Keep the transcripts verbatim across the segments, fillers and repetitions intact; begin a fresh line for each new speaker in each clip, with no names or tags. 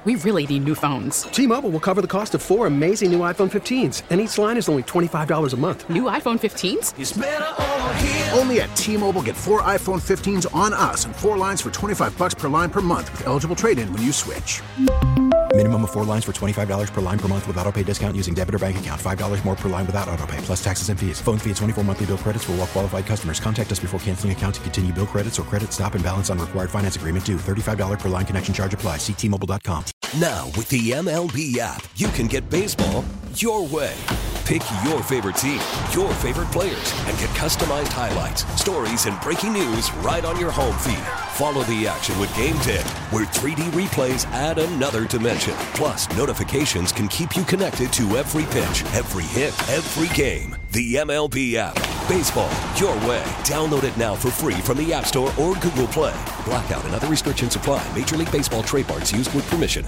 we really need new phones.
T-Mobile will cover the cost of four amazing new iPhone fifteens, and each line is only twenty-five dollars a month.
New iPhone fifteens?
It's better over here.
Only at T-Mobile, get four iPhone fifteens on us and four lines for twenty-five dollars per line per month with eligible trade-in when you switch.
Minimum of four lines for twenty-five dollars per line per month with autopay discount using debit or bank account. five dollars more per line without autopay, plus taxes and fees. Phone fee at twenty-four monthly bill credits for well-qualified customers. Contact us before canceling account to continue bill credits or credit stop and balance on required finance agreement due. thirty-five dollars per line connection charge applies. See T Mobile dot com.
Now, with the M L B app, you can get baseball your way. Pick your favorite team, your favorite players, and get customized highlights, stories, and breaking news right on your home feed. Follow the action with Game Day, where three D replays add another dimension. Plus, notifications can keep you connected to every pitch, every hit, every game. The M L B app. Baseball your way. Download it now for free from the App Store or Google Play. Blackout and other restrictions apply. Major League Baseball trademarks used with permission.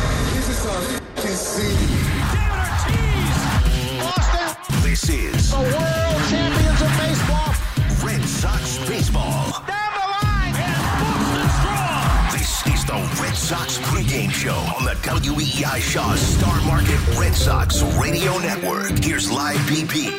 This is
the world champions of baseball.
Red Sox baseball.
Down the line and Boston strong.
This is the Red Sox pregame show on the W E E I Shaw Star Market Red Sox Radio Network. Here's Live B P.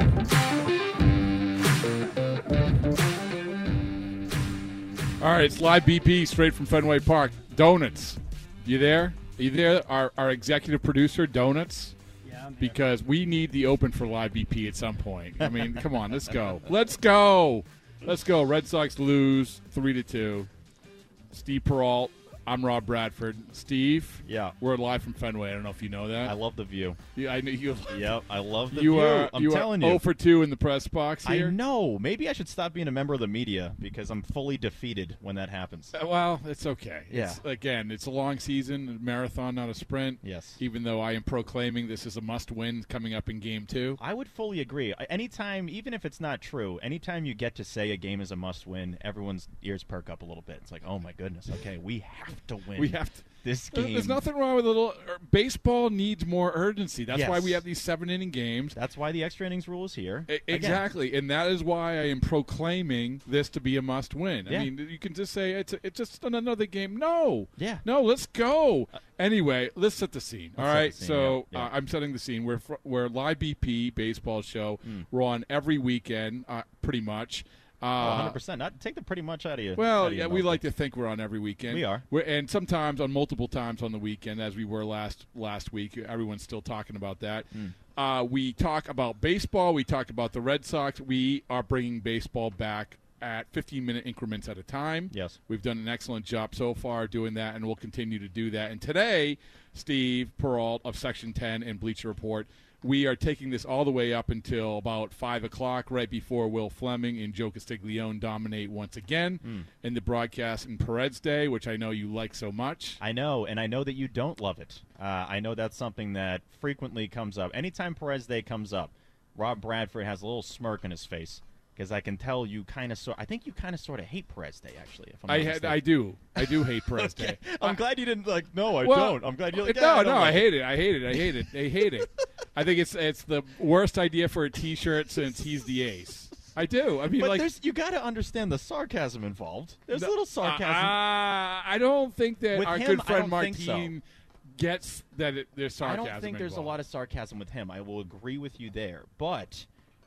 All right, it's Live B P straight from Fenway Park. Donuts, you there? Are you there? Our, our executive producer, Donuts?
Yeah, I'm here.
Because we need the open for Live B P at some point. I mean, come on, let's go. Let's go. Let's go. Red Sox lose three to two. Steve Peralt. I'm Rob Bradford. Steve,
yeah,
we're live from Fenway. I don't know if you know that.
I love the view.
Yeah, I know you.
Yep, I love the
you
view.
Are,
I'm
you
telling
are
you.
oh for two in the press box here.
I know. Maybe I should stop being a member of the media because I'm fully defeated when that happens.
Uh, well, it's okay.
Yeah.
It's, again, it's a long season, a marathon, not a sprint.
Yes.
Even though I am proclaiming this is a must-win coming up in Game Two.
I would fully agree. Anytime, even if it's not true, anytime you get to say a game is a must-win, everyone's ears perk up a little bit. It's like, oh my goodness, okay, we have to win.
We have to.
This game.
There's nothing wrong with a little. Er, baseball needs more urgency. That's
yes.
why we have these seven-inning games.
That's why the extra innings rule is here.
I, exactly, Again. And that is why I am proclaiming this to be a must-win.
Yeah.
I mean, you can just say it's a, it's just another game. No,
yeah,
no, let's go. Uh, anyway, let's set the scene.
All
right,
scene,
so
yeah. Yeah.
Uh, I'm setting the scene. We're fr- we're Live B P baseball show.
Mm.
We're on every weekend, uh, pretty much. Uh,
oh, one hundred percent. Not take the pretty much out of you.
Well,
of
yeah, we like to think we're on every weekend.
We are.
We're, and sometimes on multiple times on the weekend, as we were last last week. Everyone's still talking about that.
Mm.
Uh, we talk about baseball. We talk about the Red Sox. We are bringing baseball back at fifteen-minute increments at a time.
Yes.
We've done an excellent job so far doing that, and we'll continue to do that. And today, Steve Peralt of Section ten and Bleacher Report, we are taking this all the way up until about five o'clock, right before Will Fleming and Joe Castiglione dominate once again
mm.
in the broadcast in Perez Day, which I know you like so much.
I know, and I know that you don't love it. Uh, I know that's something that frequently comes up. Anytime Perez Day comes up, Rob Bradford has a little smirk on his face. Because I can tell you kind of sort. I think you kind of sort of hate Perez Day, actually. If I'm
I had, I do, I do hate Perez
okay.
Day.
I'm
I,
glad you didn't like. No, I
well,
don't. I'm glad you. Like,
no,
yeah, I
no,
like
I hate it. I hate it. I hate it. I hate it. I think it's it's the worst idea for a T-shirt since he's the ace. I do. I mean,
but
like,
there's, you got to understand the sarcasm involved. There's
no,
a little sarcasm.
Uh, I don't think that
with
our
him,
good friend
Martine
so. gets that it, there's sarcasm.
I don't think there's
involved.
a lot of sarcasm with him. I will agree with you there, but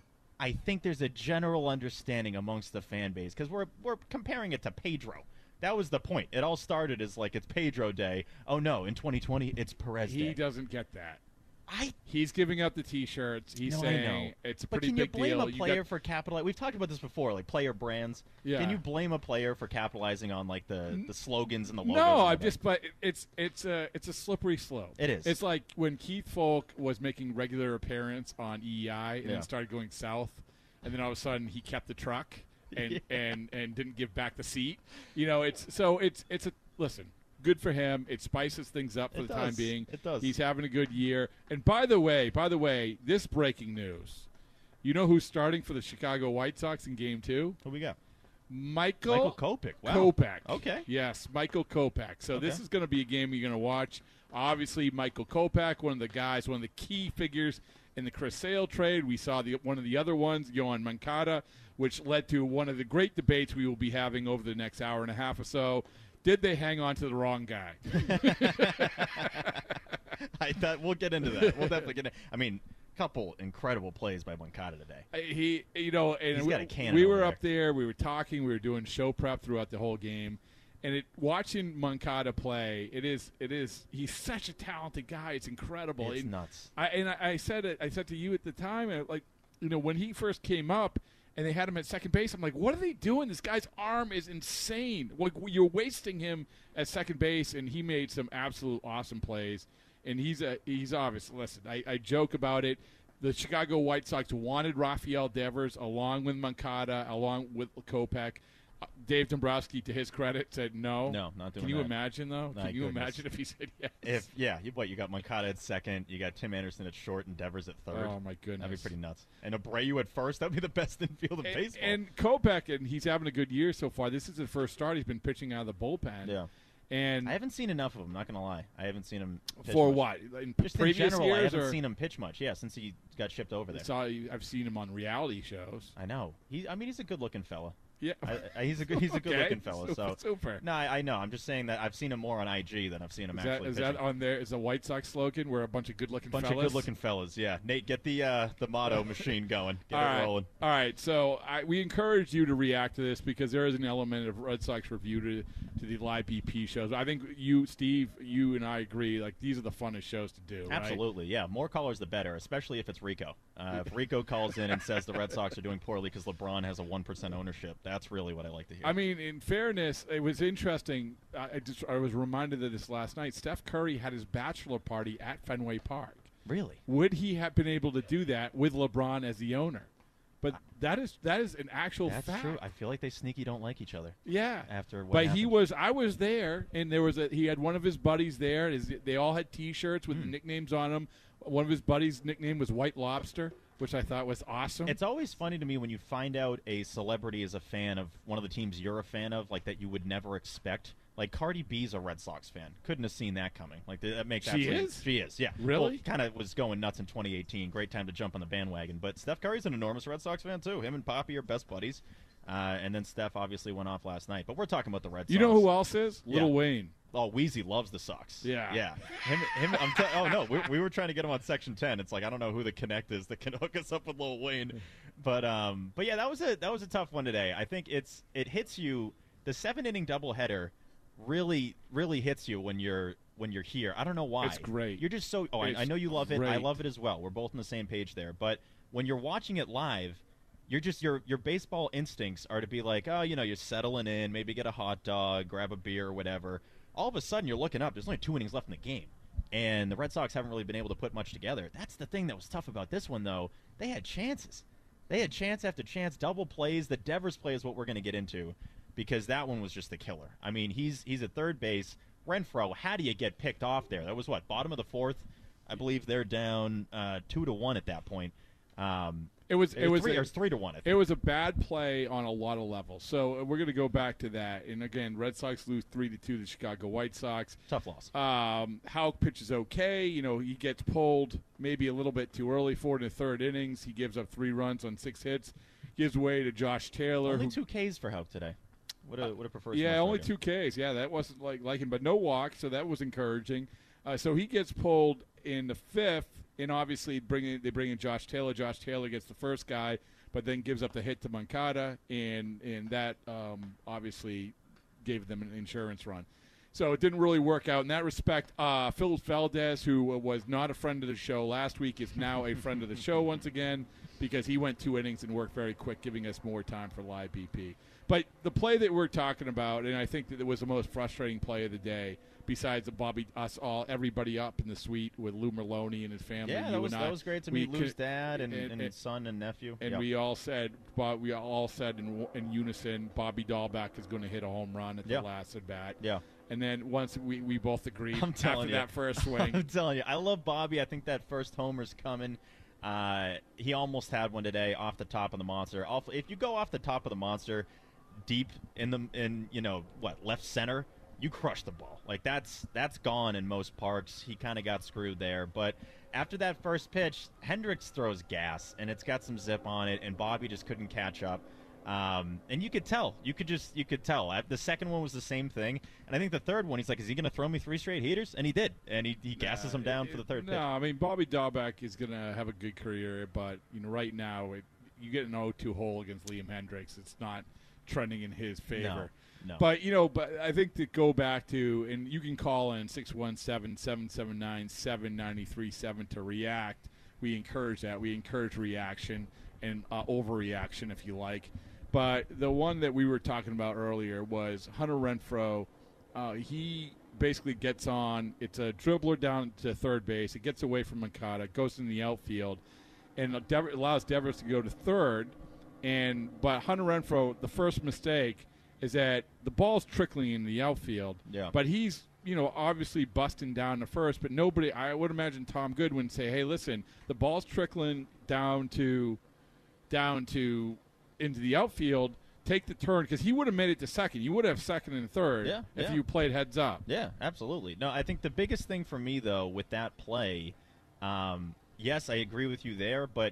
I think there's a general understanding amongst the fan base because we're we're comparing it to Pedro. That was the point. It all started as like it's Pedro Day. Oh no, in twenty twenty it's Perez
he
Day.
He doesn't get that.
I
he's giving out the T-shirts. He's
no,
saying it's a
but
pretty
can
big
you blame
deal.
a player
got,
for capitalizing? We've talked about this before, like player brands.
Yeah.
Can you blame a player for capitalizing on like the, the slogans and the logos?
No, I'm
just.
just. But it's it's a it's a slippery slope.
It is.
It's like when Keith Folk was making regular appearance on E E I and
yeah.
then started going south, and then all of a sudden he kept the truck and
yeah.
and and didn't give back the seat. You know, it's so it's it's a listen. Good for him. It spices things up for
it
the
does.
time being.
It does.
He's having a good year. And by the way, by the way, this breaking news. You know who's starting for the Chicago White Sox in Game Two?
Who we got?
Michael,
Michael Kopech. Wow.
Kopech.
Okay.
Yes, Michael Kopech. So
okay.
this is going to be a game you're going to watch. Obviously, Michael Kopech, one of the guys, one of the key figures in the Chris Sale trade. We saw the one of the other ones, Yohan Moncada, which led to one of the great debates we will be having over the next hour and a half or so. Did they hang on to the wrong guy?
we'll get into that. We'll definitely get. In. I mean, a couple incredible plays by Moncada today.
Uh, He, you know, and
He's
we,
got a cannon
we
over
were
there.
up there. We were talking. We were doing show prep throughout the whole game, and it watching Moncada play. It is, it is. He's such a talented guy. It's incredible.
It's
and
nuts.
I, and I, I said it. I said to you at the time, uh, like, you know, when he first came up. And they had him at second base. I'm like, what are they doing? This guy's arm is insane. Like, you're wasting him at second base, and he made some absolute awesome plays. And he's a he's obvious. Listen, I, I joke about it. The Chicago White Sox wanted Rafael Devers along with Moncada, along with Kopech. Uh, Dave Dombrowski, to his credit, said no.
No, not doing
Can you
that.
imagine, though?
My
Can you
goodness.
imagine if he said yes?
If yeah, you, what you got Moncada at second, you got Tim Anderson at short, and Devers at third.
Oh, my goodness.
That'd be pretty nuts. And Abreu at first. That'd be the best infield in
And,
baseball.
and Kopech, and he's having a good year so far. This is his first start. He's been pitching out of the bullpen.
yeah,
And
I haven't seen enough of him. Not gonna lie, I haven't seen him pitch
for
much.
what? In
Just in
previous
general,
years,
I haven't
or
seen him pitch much. Yeah, since he got shipped over there.
saw, I've seen him on reality shows.
I know. He. I mean, he's a good-looking fella.
Yeah,
I, I, he's a good. He's a
Okay.
good-looking fella.
Super,
So
super.
No, I, I know. I'm just saying that I've seen him more on I G than I've seen him
Is that,
actually.
is
pitching.
that on there? Is a White Sox slogan where a bunch of good-looking
Bunch
fellas?
of good-looking fellas. Yeah, Nate, get the uh, the motto machine going. Get
All
it
right.
rolling.
All right. So I, we encourage you to react to this because there is an element of Red Sox review to to the live B P shows. I think you, Steve, you and I agree. Like these are the funnest shows to do. Right?
Absolutely, yeah. More callers, the better, especially if it's Rico. Uh, if Rico calls in and says the Red Sox are doing poorly because LeBron has a one percent ownership, that's really what I like to hear.
I mean, in fairness, it was interesting. I, I just I was reminded of this last night. Steph Curry had his bachelor party at Fenway Park.
Really?
Would he have been able to do that with LeBron as the owner? But that is that is an actual
That's
fact.
true. I feel like they sneaky don't like each other.
Yeah.
After what
but he
happened.
was. I was there, and there was a. He had one of his buddies there. His, they all had T-shirts
Hmm.
with nicknames on them. One of his buddies' nickname was White Lobster, which I thought was awesome.
It's always funny to me when you find out a celebrity is a fan of one of the teams you're a fan of, like that you would never expect. Like Cardi B's a Red Sox fan. Couldn't have seen that coming. Like that makes
She
absolutely,
is?
She is. Yeah.
Really?
Well, kind of was going nuts in twenty eighteen. Great time to jump on the bandwagon. But Steph Curry's an enormous Red Sox fan too. Him and Poppy are best buddies. Uh, and then Steph obviously went off last night. But we're talking about the Red Sox.
you know who else is?
Yeah.
Lil Wayne.
Oh, Wheezy loves the Sox.
Yeah.
Yeah. Him, him, I'm t- oh, no. We, we were trying to get him on Section ten. It's like, I don't know who the connect is that can hook us up with Lil Wayne. But, um, but yeah, that was a that was a tough one today. I think it's it hits you. The seven-inning doubleheader really, really hits you when you're when you're here. I don't know why.
It's great.
You're just so – oh, I,
It's
I know you love it. I
great.
love it as well. We're both on the same page there. But when you're watching it live – you're just your your baseball instincts are to be like, oh, you know, you're settling in, maybe get a hot dog, grab a beer or whatever. All of a sudden, you're looking up. There's only two innings left in the game, and the Red Sox haven't really been able to put much together. That's the thing that was tough about this one, though. They had chances. They had chance after chance, double plays. The Devers play is what we're going to get into, because that one was just the killer. I mean, he's he's at third base. Renfroe, how do you get picked off there? That was what, bottom of the fourth? I believe they're down uh, two to one at that point. Um,
It was it was
three,
a,
it was three to one. I think.
It was a bad play on a lot of levels. So uh, we're going to go back to that. And again, Red Sox lose three to two to the Chicago White Sox.
Tough loss.
Um, Houck pitches okay. You know, he gets pulled maybe a little bit too early for it in the third innings. He gives up three runs on six hits. Gives way to Josh Taylor.
Only
who,
two Ks for Houck today. What a what a perverse.
yeah, only
two.
two Ks. Yeah, that wasn't like like him, but no walks, so that was encouraging. Uh, so he gets pulled in the fifth, and obviously bring in, they bring in Josh Taylor. Josh Taylor gets the first guy, but then gives up the hit to Moncada, and and that um, obviously gave them an insurance run. So it didn't really work out in that respect. Uh, Phil Valdez, who was not a friend of the show last week, is now a friend of the show once again because he went two innings and worked very quick, giving us more time for live B P. But the play that we're talking about, and I think that it was the most frustrating play of the day, besides the Bobby, us all, everybody up in the suite with Lou Merlone and his family.
Yeah,
you
that was
and I,
that was great to
we
meet Lou's
could-
dad and,
and-
and,
and-
son and nephew.
And
Yep.
we all said, Bob, we all said in, in unison, Bobby Dahlbeck is going to hit a home run at
Yeah.
the last at bat.
Yeah.
And then once we, we both agreed
I'm
after
telling you.
that first swing.
I'm telling you, I love Bobby. I think that first homer's coming. Uh, he almost had one today off the top of the monster. Off, if you go off the top of the monster, deep in the in you know what left center, you crush the ball. Like that's that's gone in most parks. He kind of got screwed there, but after that first pitch, Hendricks throws gas and it's got some zip on it, and Bobby just couldn't catch up. Um, and you could tell. You could just you could tell. The second one was the same thing, and I think the third one, he's like, is he going to throw me three straight heaters? And he did, and he, he gasses
nah,
him down
it,
for the third
no,
pitch.
I mean Bobby Dahlbeck is going to have a good career, but you know right now it, you get an oh two hole against Liam Hendriks. It's not trending in his favor.
No, no.
But you know, but I think to go back to, and you can call in six one seven, seven seven nine, seven nine three seven to react. We encourage that. We encourage reaction and uh, overreaction, if you like. But the one that we were talking about earlier was Hunter Renfroe. Uh, he basically gets on. It's a dribbler down to third base. It gets away from Moncada, goes in the outfield, and allows Devers to go to third. And but Hunter Renfroe, the first mistake is that the ball's trickling in the outfield.
Yeah.
But he's, you know, obviously busting down to first. But nobody, I would imagine Tom Goodwin say, hey, listen, the ball's trickling down to, down to, into the outfield, take the turn, because he would have made it to second. You would have second and third
yeah,
if
yeah.
you played heads up.
Yeah, absolutely. No, I think the biggest thing for me, though, with that play, um, yes, I agree with you there, but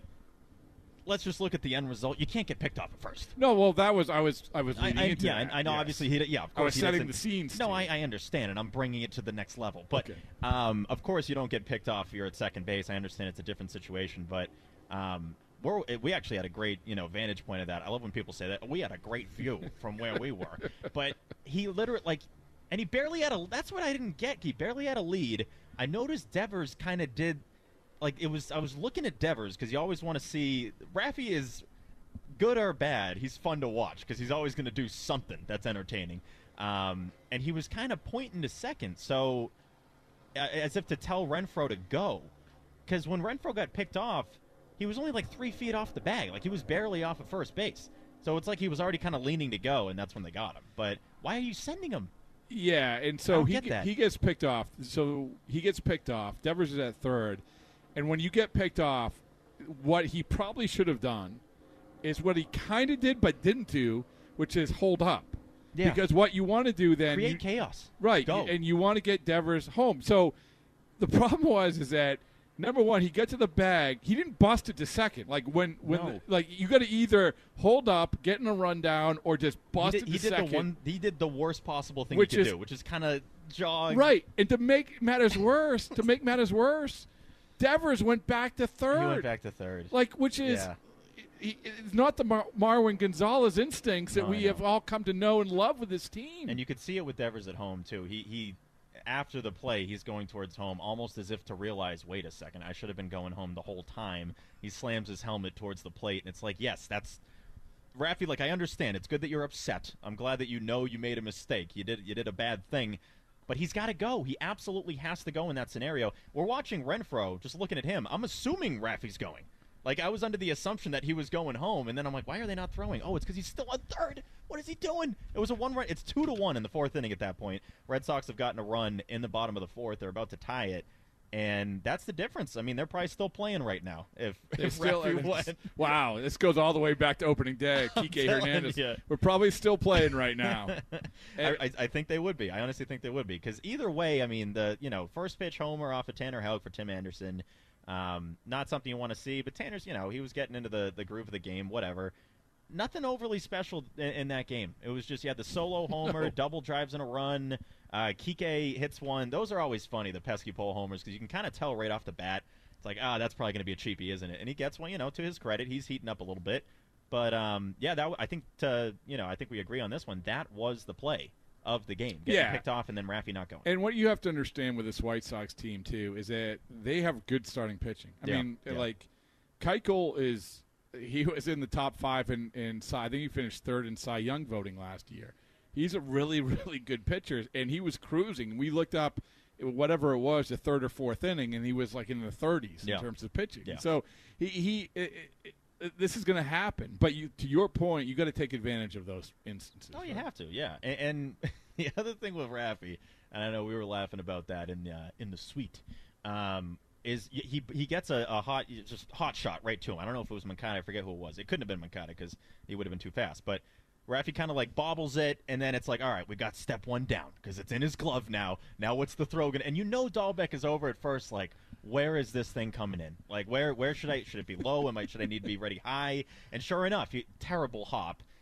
let's just look at the end result. You can't get picked off at first.
No, well, that was I was I was leading
I, I,
into
yeah,
that.
I know.
Yes.
Obviously, he yeah. Of course,
I was
he
setting
doesn't-
the scene.
No,
Steve.
I, I understand, and I'm bringing it to the next level. But
Okay.
um, of course, you don't get picked off if you're at second base. I understand it's a different situation, but um, we're, we actually had a great you know vantage point of that. I love when people say that. We had a great view from where we were, but he literally like, and he barely had a. That's what I didn't get. He barely had a lead. I noticed Devers kind of did. Like it was, I was looking at Devers because you always want to see. Raffy is good or bad. He's fun to watch because he's always going to do something that's entertaining. Um, and he was kind of pointing to second, so uh, as if to tell Renfroe to go. Because when Renfroe got picked off, he was only like three feet off the bag. Like he was barely off of first base. So it's like he was already kind of leaning to go, and that's when they got him. But why are you sending him?
Yeah, and
I
so
don't
he
get that.
he gets picked off. So he gets picked off. Devers is at third, and when you get picked off, what he probably should have done is what he kind of did but didn't do, which is hold up.
Yeah.
Because what you want to do then
Create
you,
chaos.
right?
Go.
And you want to get Devers home. So the problem was is that number one, he got to the bag. He didn't bust it to second. Like when when
No.
the, like you got to either hold up, get in a rundown, or just bust
he did,
it to
he did
second.
the one. He did the worst possible thing
Which
he could
is-
do, which is kind of jog.
Right, and to make matters worse, to make matters worse, Devers went back to third.
He went back to third.
Like, which is
Yeah.
he, it's not the Mar- Marwin Gonzalez instincts that
No, I
we
know.
have all come to know and love with this team.
And you could see it with Devers at home too. He he after the play, he's going towards home almost as if to realize, wait a second, I should have been going home the whole time. He slams his helmet towards the plate, and it's like, yes, that's Raffy, like I understand. It's good that you're upset. I'm glad that you know you made a mistake. You did you did a bad thing. But he's got to go. He absolutely has to go in that scenario. We're watching Renfroe, just looking at him. I'm assuming Raffy's going. Like, I was under the assumption that he was going home, and then I'm like, why are they not throwing? Oh, it's because he's still on third. What is he doing? It was a one-run. It's two to one in the fourth inning at that point. Red Sox have gotten a run in the bottom of the fourth. They're about to tie it. And that's the difference. I mean, they're probably still playing right now. If,
They're
if
still,
Raffy
and
won.
it's- wow, this goes all the way back to opening day. Kike
telling
Hernandez.
you.
We're probably still playing right now.
I, I, I think they would be. I honestly think they would be because either way, I mean, the you know first pitch homer off of Tanner Houck for Tim Anderson, um, not something you want to see. But Tanner's, you know, he was getting into the the groove of the game, whatever. Nothing overly special in, in that game. It was just you had the solo homer,
No.
double drives and a run. Uh, Kike hits one. Those are always funny, the pesky pole homers, because you can kind of tell right off the bat. It's like, ah, that's probably going to be a cheapie, isn't it? And he gets one. You know, to his credit, he's heating up a little bit. But um, yeah, that I think to you know I think we agree on this one. That was the play of the game, getting
Yeah.
picked off and then Raffy not going.
And what you have to understand with this White Sox team too is that they have good starting pitching. I
Yeah,
mean,
yeah.
like Keuchel is he was in the top five in in Cy. I think he finished third in Cy Young voting last year. He's a really really good pitcher, and he was cruising. We looked up whatever it was, the third or fourth inning, and he was like in the thirties
Yeah.
in terms of pitching.
Yeah.
So he he. It, it, it, this is going to happen, but you, to your point, you got to take advantage of those instances.
Oh, you
right?
have to, yeah. And, and the other thing with Raffy, and I know we were laughing about that in the, uh, in the suite, um, is y- he he gets a, a hot just hot shot right to him. I don't know if it was Moncada. I forget who it was. It couldn't have been Moncada because he would have been too fast. But Raffy kind of like bobbles it, and then it's like, all right, we got step one down because it's in his glove now. Now what's the throw gonna? And you know Dahlbeck is over at first, like, where is this thing coming in? Like, where where should I should it be low? Am I should I need to be ready high? And sure enough, he, terrible hop.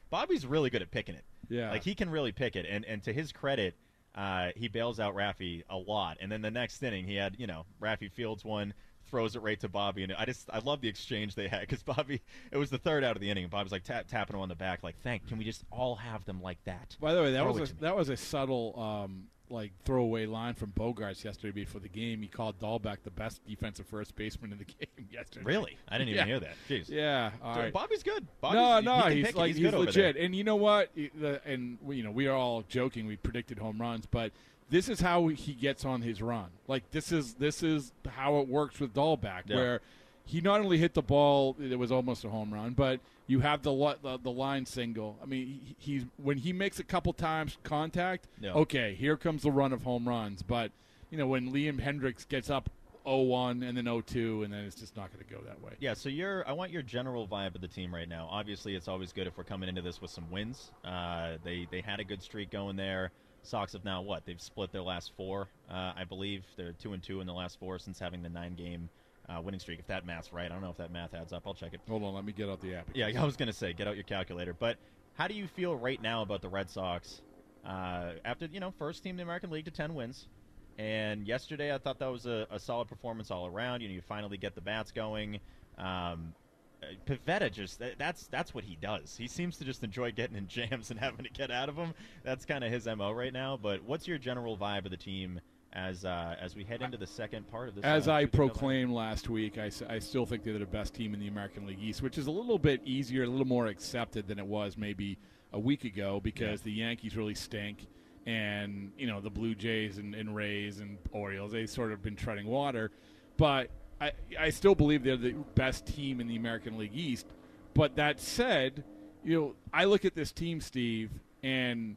Bobby's really good at picking it.
Yeah.
Like, he can really pick it. And, and to his credit, uh, he bails out Raffy a lot. And then the next inning, he had, you know, Raffy fields one, throws it right to Bobby. And I just, I love the exchange they had because Bobby, it was the third out of the inning. And Bobby's like tap, tapping him on the back, like, thank, can we just all have them like that?
By the way, that
Throw
was
it
a,
to me.
that was a subtle, um, like, throwaway line from Bogarts yesterday before the game. He called Dahlbeck the best defensive first baseman in the game yesterday.
Really? I didn't even
Yeah.
hear that. Jeez.
Yeah. All
So
right.
Bobby's good. Bobby's,
no,
he-
no,
he can
he's
pick it.
like
he's,
he's
good over
legit.
there.
And you know what? He- the- And you know, we are all joking. We predicted home runs, but this is how he gets on his run. Like this is this is how it works with Dahlbeck,
Yeah.
where he not only hit the ball, it was almost a home run, but you have the lo- the, the line single. I mean, he, he's when he makes a couple times contact,
Yeah.
okay, here comes the run of home runs. But you know, when Liam Hendricks gets up oh one and then oh two, and then it's just not going to go that way.
Yeah, so you're, I want your general vibe of the team right now. Obviously, it's always good if we're coming into this with some wins. Uh, they they had a good streak going there. Sox have now what? They've split their last four, uh, I believe. They're two and two in the last four since having the nine-game uh, winning streak. If that math's right, I don't know if that math adds up. I'll check it.
Hold on, let me get out the app.
Yeah, I was going to say, get out your calculator. But how do you feel right now about the Red Sox uh, after, you know, first team in the American League to ten wins? And yesterday I thought that was a, a solid performance all around. You know, you finally get the bats going. Um, Pivetta just that, that's that's what he does. He seems to just enjoy getting in jams and having to get out of them. That's kind of his M O right now. But what's your general vibe of the team as uh, as we head into the second part of this?
As
uh,
I
two game
proclaimed last week, I, s- I still think they're the best team in the American League East, which is a little bit easier, a little more accepted than it was maybe a week ago because
Yeah.
the Yankees really stink. And, you know, the Blue Jays and, and Rays and Orioles, they've sort of been treading water. But I, I still believe they're the best team in the American League East. But that said, you know, I look at this team, Steve, and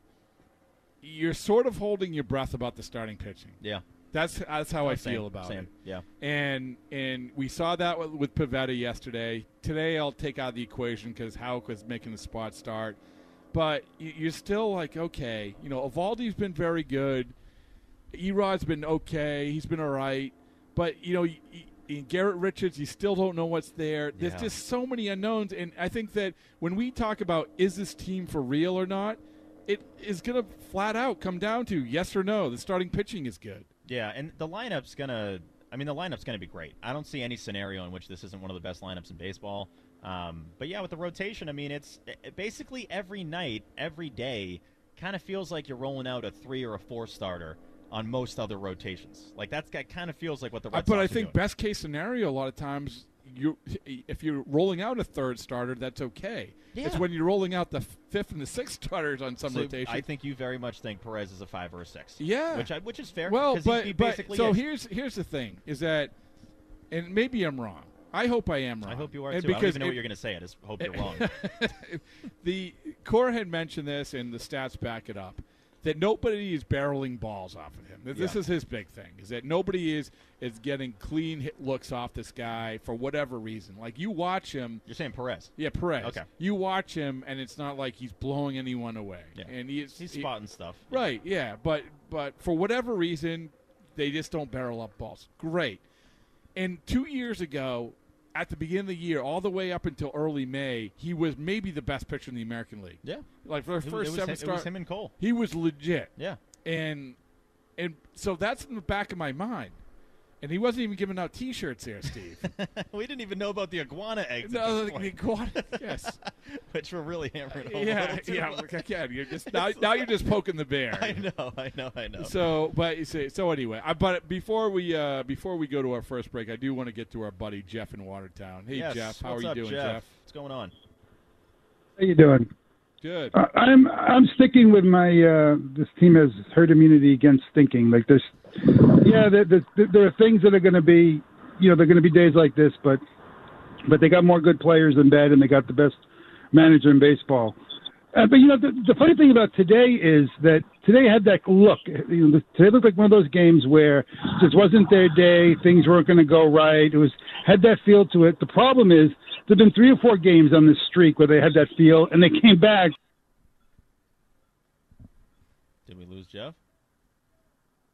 you're sort of holding your breath about the starting pitching.
Yeah.
That's that's how I
Same,
feel about
same.
it.
Yeah.
And and we saw that with, with Pivetta yesterday. Today I'll take out the equation because Houck was making the spot start. But y- you're still like, okay, you know, Evaldi's been very good. Erod's been okay. He's been all right. But, you know, y- y- in Garrett Richards, you still don't know what's there. There's
Yeah.
just so many unknowns. And I think that when we talk about is this team for real or not, it is going to flat out come down to yes or no. The starting pitching is good.
Yeah, and the lineup's gonna. I mean, the lineup's gonna be great. I don't see any scenario in which this isn't one of the best lineups in baseball. Um, but yeah, with the rotation, I mean, it's it, basically every night, every day, kind of feels like you're rolling out a three or a four starter on most other rotations. Like that's that kind of feels like what the Red
Uh,
Sox
but I
are
think
doing.
best case scenario, a lot of times, you if you're rolling out a third starter, that's okay. It's
Yeah.
when you're rolling out the fifth and the sixth starters on some
So
rotation.
I think you very much think Perez is a five or a six.
Yeah.
which I, which is fair.
well,
'cause he-
but,
he
but
basically
so
is.
here's here's the thing: is that, and maybe I'm wrong. I hope I am wrong.
I hope you are
and
too. I don't
because
even know
it-
what you're going to say. I just hope you're wrong.
the Core had mentioned this, and the stats back it up. That nobody is barreling balls off of him. This
Yeah.
is his big thing, is that nobody is is getting clean hit looks off this guy for whatever reason. Like, you watch him.
You're saying Perez.
Yeah, Perez.
Okay.
You watch him, and it's not like he's blowing anyone away.
Yeah.
And he's,
He's
he-
spotting stuff.
Right, yeah. But, but for whatever reason, they just don't barrel up balls. Great. And two years ago, at the beginning of the year, all the way up until early May, he was maybe the best pitcher in the American League.
Yeah.
Like, for the
It was-
first
it was
seven
him- it
start,
was him and Cole.
he was legit.
Yeah.
And and so that's in the back of my mind. And he wasn't even giving out T-shirts there, Steve.
We didn't even know about the iguana eggs.
No,
at this
the
point.
iguana- yes.
Which we're really hammering home. a
yeah,
little too
yeah.
much.
Again, you're just now, now you're just poking the bear.
I know, I know, I know.
So, but you say, so anyway, I, but before we uh, before we go to our first break, I do want to get to our buddy Jeff in Watertown. Hey,
Yes,
Jeff, how
what's
are you
up,
doing,
Jeff?
Jeff?
What's going on?
How you doing?
Good.
Uh, I'm I'm sticking with my. Uh, this team has herd immunity against stinking. Like there's, yeah, there, there, there are things that are going to be, you know, they're going to be days like this, but but they got more good players than bad, and they got the best manager in baseball. Uh, but you know, the, the funny thing about today is that today had that look. You know, today looked like one of those games where this wasn't their day. Things weren't going to go right. It was had that feel to it. The problem is there've been three or four games on this streak where they had that feel, and they came back.
Did we lose Jeff? Uh,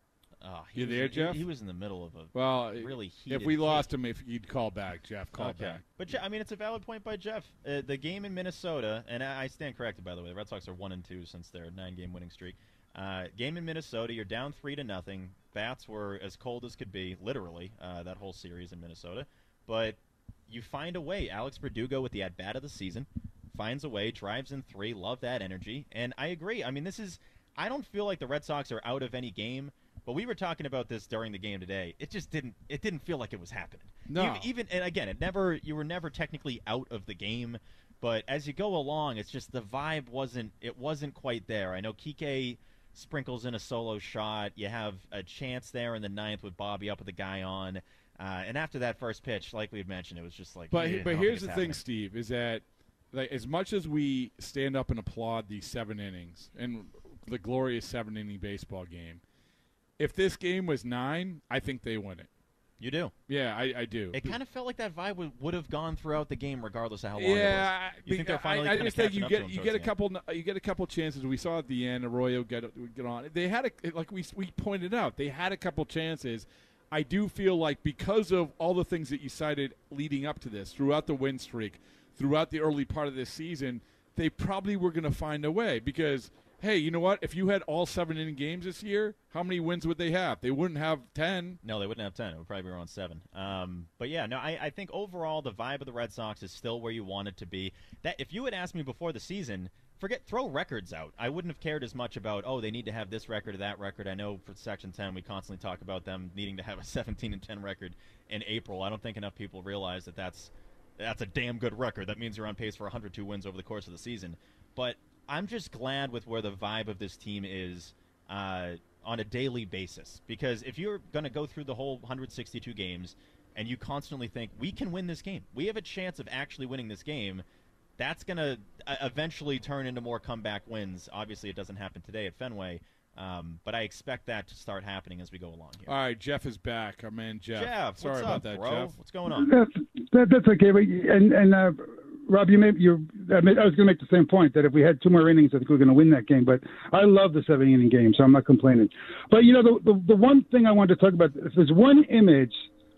Oh, he
You
was,
there,
he-
Jeff?
He, was in the middle of a
Well,
really heated
if we
hit.
lost him, if you'd call back, Jeff, call
Okay.
back.
But, Je- I mean, it's a valid point by Jeff. Uh, the game in Minnesota, and I I stand corrected, by the way. The Red Sox are one and two since their nine-game winning streak. Uh, game in Minnesota, you're down three to nothing. Bats were as cold as could be, literally, uh, that whole series in Minnesota. But you find a way. Alex Verdugo with the at-bat of the season finds a way, drives in three. Love that energy. And I agree. I mean, this is – I don't feel like the Red Sox are out of any game. But we were talking about this during the game today. It just didn't. It didn't feel like it was happening.
No.
Even, even and again, it never. You were never technically out of the game. But as you go along, it's just the vibe wasn't. It wasn't quite there. I know Kike sprinkles in a solo shot. You have a chance there in the ninth with Bobby up with the guy on. Uh, and after that first pitch, like we had mentioned, it was just like.
But
eh, I
but
don't
here's
think
the
it's
thing,
happening.
Steve, is that like as much as we stand up and applaud these seven innings and the glorious seven inning baseball game. If this game was nine, I think they win it.
You do?
Yeah, I, I do.
It kind of felt like that vibe would, would have gone throughout the game, regardless of how long it was.
Yeah,
You think they're finally
I, I
kinda
just think
catching
you
up to
get
him
you
towards
get a
the end?
couple you get a couple chances. We saw at the end Arroyo get get on. They had a like we we pointed out. They had a couple chances. I do feel like because of all the things that you cited leading up to this, throughout the win streak, throughout the early part of this season, they probably were going to find a way because. Hey, you know what? If you had all seven inning games this year, how many wins would they have? They wouldn't have ten.
No, they wouldn't have ten. It would probably be around seven. Um, but yeah, no, I, I think overall the vibe of the Red Sox is still where you want it to be. That if you had asked me before the season, forget throw records out. I wouldn't have cared as much about oh they need to have this record or that record. I know for Section ten we constantly talk about them needing to have a seventeen and ten record in April. I don't think enough people realize that that's that's a damn good record. That means you're on pace for one hundred two wins over the course of the season. But I'm just glad with where the vibe of this team is uh, on a daily basis. Because if you're going to go through the whole one hundred sixty-two games and you constantly think, we can win this game, we have a chance of actually winning this game, that's going to uh, eventually turn into more comeback wins. Obviously, it doesn't happen today at Fenway. Um, but I expect that to start happening as we go along here.
All right, Jeff is back. Our man Jeff.
Jeff,
Sorry
what's
about
up,
that,
bro?
Jeff.
What's going on?
That's that, that's okay. But, and and uh, Rob, you made you. I, mean, I was going to make the same point that if we had two more innings, I think we we're going to win that game. But I love the seven inning game, so I'm not complaining. But you know, the the, the one thing I wanted to talk about, if there's one image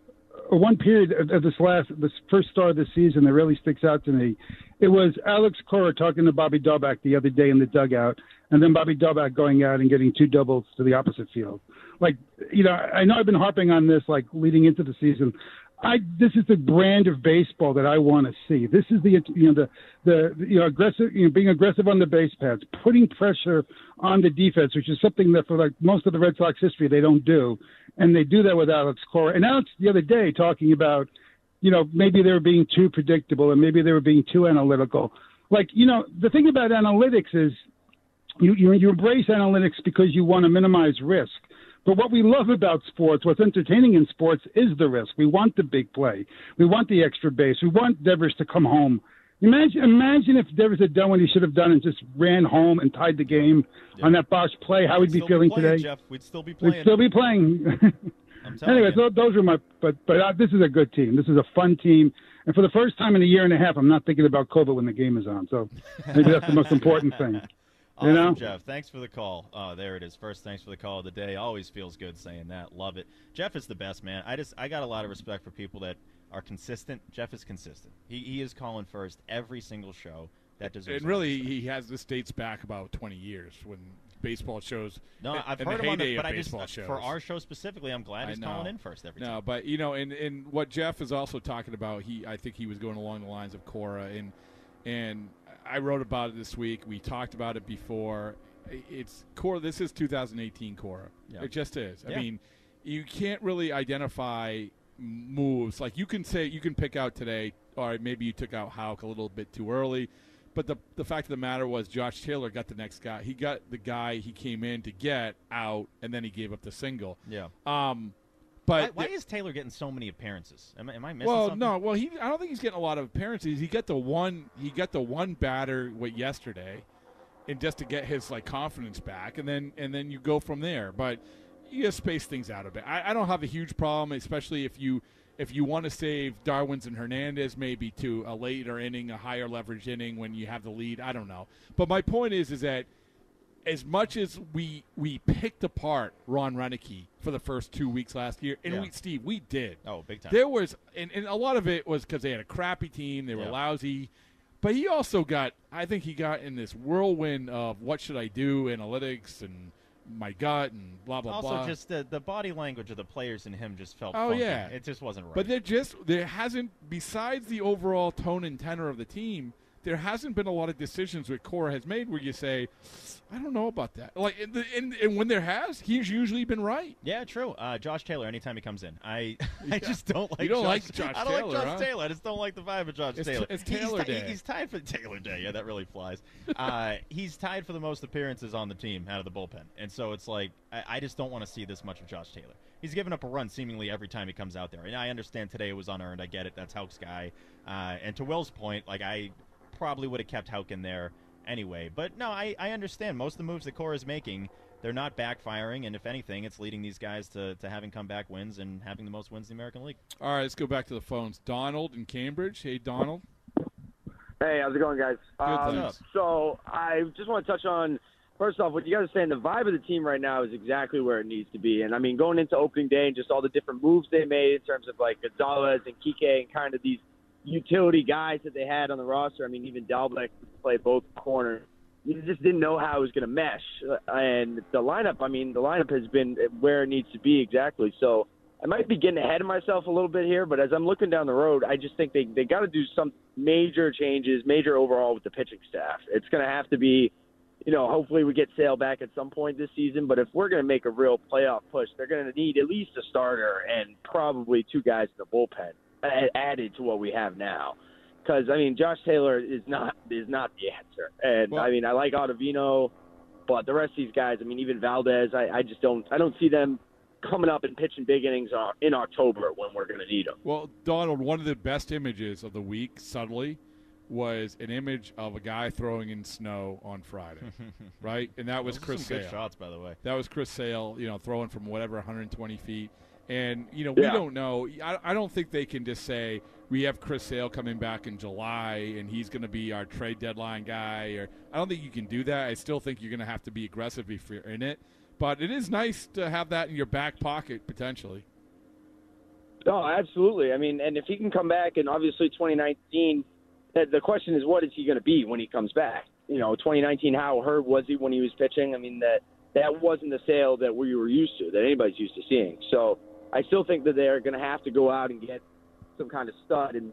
or one period of, of this last this first start of the season that really sticks out to me, it was Alex Cora talking to Bobby Dahlbeck the other day in the dugout. And then Bobby Dahlbeck going out and getting two doubles to the opposite field. Like, you know, I know I've been harping on this, like, leading into the season. I This is the brand of baseball that I want to see. This is the, you know, the, the you know, aggressive, you know, being aggressive on the base paths, putting pressure on the defense, which is something that for, like, most of the Red Sox history they don't do. And they do that with Alex Cora. And Alex the other day talking about, you know, maybe they were being too predictable and maybe they were being too analytical. Like, you know, the thing about analytics is, You, you you embrace analytics because you want to minimize risk. But what we love about sports, what's entertaining in sports, is the risk. We want the big play. We want the extra base. We want Devers to come home. Imagine imagine if Devers had done what he should have done and just ran home and tied the game yeah. on that botched play. How
We'd
would we be
still
feeling
be playing,
today?
Jeff. We'd still be playing.
We'd still be playing.
I'm telling
anyway,
you.
so those are my. But but uh, this is a good team. This is a fun team. And for the first time in a year and a half, I'm not thinking about COVID when the game is on. So maybe that's the most important thing.
Awesome,
you know?
Jeff. Thanks for the call. Oh, there it is. First, thanks for the call of the day. Always feels good saying that. Love it. Jeff is the best, man. I just I got a lot of respect for people that are consistent. Jeff is consistent. He he is calling first every single show. That deserves.
And really, he has this dates back about twenty years when baseball shows.
No, I've
in
heard
the
him on
heyday
the, but
of
I just
baseball shows.
for our show specifically, I'm glad he's
I know.
calling in first every time.
No, but you know, and and what Jeff is also talking about, he I think he was going along the lines of Cora, and and I wrote about it this week. We talked about it before. It's Cora. This is two thousand eighteen Cora.
Yeah.
It just is.
Yeah.
I mean, you can't really identify moves. Like you can say, you can pick out today, all right, maybe you took out Houck a little bit too early. But the the fact of the matter was Josh Taylor got the next guy. He got the guy he came in to get out, and then he gave up the single.
Yeah.
Um, but
why, why is Taylor getting so many appearances? Am I, am I missing
well,
something?
no. Well, he I don't think he's getting a lot of appearances. He got the one. He got the one batter with yesterday, and just to get his like confidence back, and then and then you go from there. But you just space things out a bit. I, I don't have a huge problem, especially if you. If you want to save Darwin's and Hernandez maybe to a later inning, a higher leverage inning when you have the lead, I don't know. But my point is is that as much as we we picked apart Ron Renicky for the first two weeks last year, and
Yeah.
we, Steve, we did.
Oh, big time.
There was, and, and a lot of it was because they had a crappy team, they were
Yeah.
lousy, but he also got, I think he got in this whirlwind of what should I do, analytics and my gut and blah blah
also,
blah.
just the the body language of the players in him just felt.
Oh
funky.
yeah,
it just wasn't right.
But there just there hasn't, besides the overall tone and tenor of the team, there hasn't been a lot of decisions that Cora has made where you say, I don't know about that. Like, and, and, and when there has, he's usually been right.
Yeah, true. Uh, Josh Taylor, anytime he comes in, I
Yeah.
I just don't like.
You don't
Josh,
like Josh
I don't
Taylor,
like Josh
huh?
Taylor. I just don't like the vibe of Josh
It's,
Taylor.
it's
He's
Taylor
ti-
Day.
He's tied for Taylor Day. Yeah, that really flies. uh, he's tied for the most appearances on the team out of the bullpen, and so it's like I, I just don't want to see this much of Josh Taylor. He's given up a run seemingly every time he comes out there, and I understand today it was unearned. I get it. That's Houck's guy. Uh, and to Will's point, like I probably would have kept Houck in there anyway. But no, I, I understand most of the moves that Cora is making, they're not backfiring, and if anything, it's leading these guys to, to having comeback wins and having the most wins in the American League.
All right, let's go back to the phones. Donald in Cambridge. Hey, Donald.
Hey, how's it going, guys?
Good,
um,
thanks.
so I just want to touch on, first off, what you guys are saying, the vibe of the team right now is exactly where it needs to be. And, I mean, going into opening day and just all the different moves they made in terms of, like, Gonzalez and Kike and kind of these utility guys that they had on the roster. I mean, even Dalbeck played both corners. You just didn't know how it was going to mesh. And the lineup, I mean, the lineup has been where it needs to be exactly. So I might be getting ahead of myself a little bit here, but as I'm looking down the road, I just think they, they got to do some major changes, major overall with the pitching staff. It's going to have to be, you know, hopefully we get Sale back at some point this season, but if we're going to make a real playoff push, they're going to need at least a starter and probably two guys in the bullpen added to what we have now. Because, I mean, Josh Taylor is not is not the answer. And,
Well,
I mean, I like Ottavino, but the rest of these guys, I mean, even Valdez, I, I just don't – I don't see them coming up and pitching big innings in October when we're going to need them.
Well, Donald, one of the best images of the week, subtly, was an image of a guy throwing in snow on Friday, right? And that was
Those are
Chris
some good
Sale.
shots, by the way.
That was Chris Sale, you know, throwing from whatever, one hundred twenty feet. And, you know, we
Yeah.
don't know. I, I don't think they can just say, we have Chris Sale coming back in July and he's going to be our trade deadline guy. Or I don't think you can do that. I still think you're going to have to be aggressive if you're in it. But it is nice to have that in your back pocket, potentially.
Oh, absolutely. I mean, and if he can come back, and obviously twenty nineteen, the the question is, what is he going to be when he comes back? You know, twenty nineteen, how hurt was he when he was pitching? I mean, that that wasn't the Sale that we were used to, that anybody's used to seeing. So I still think that they're going to have to go out and get some kind of stud. And,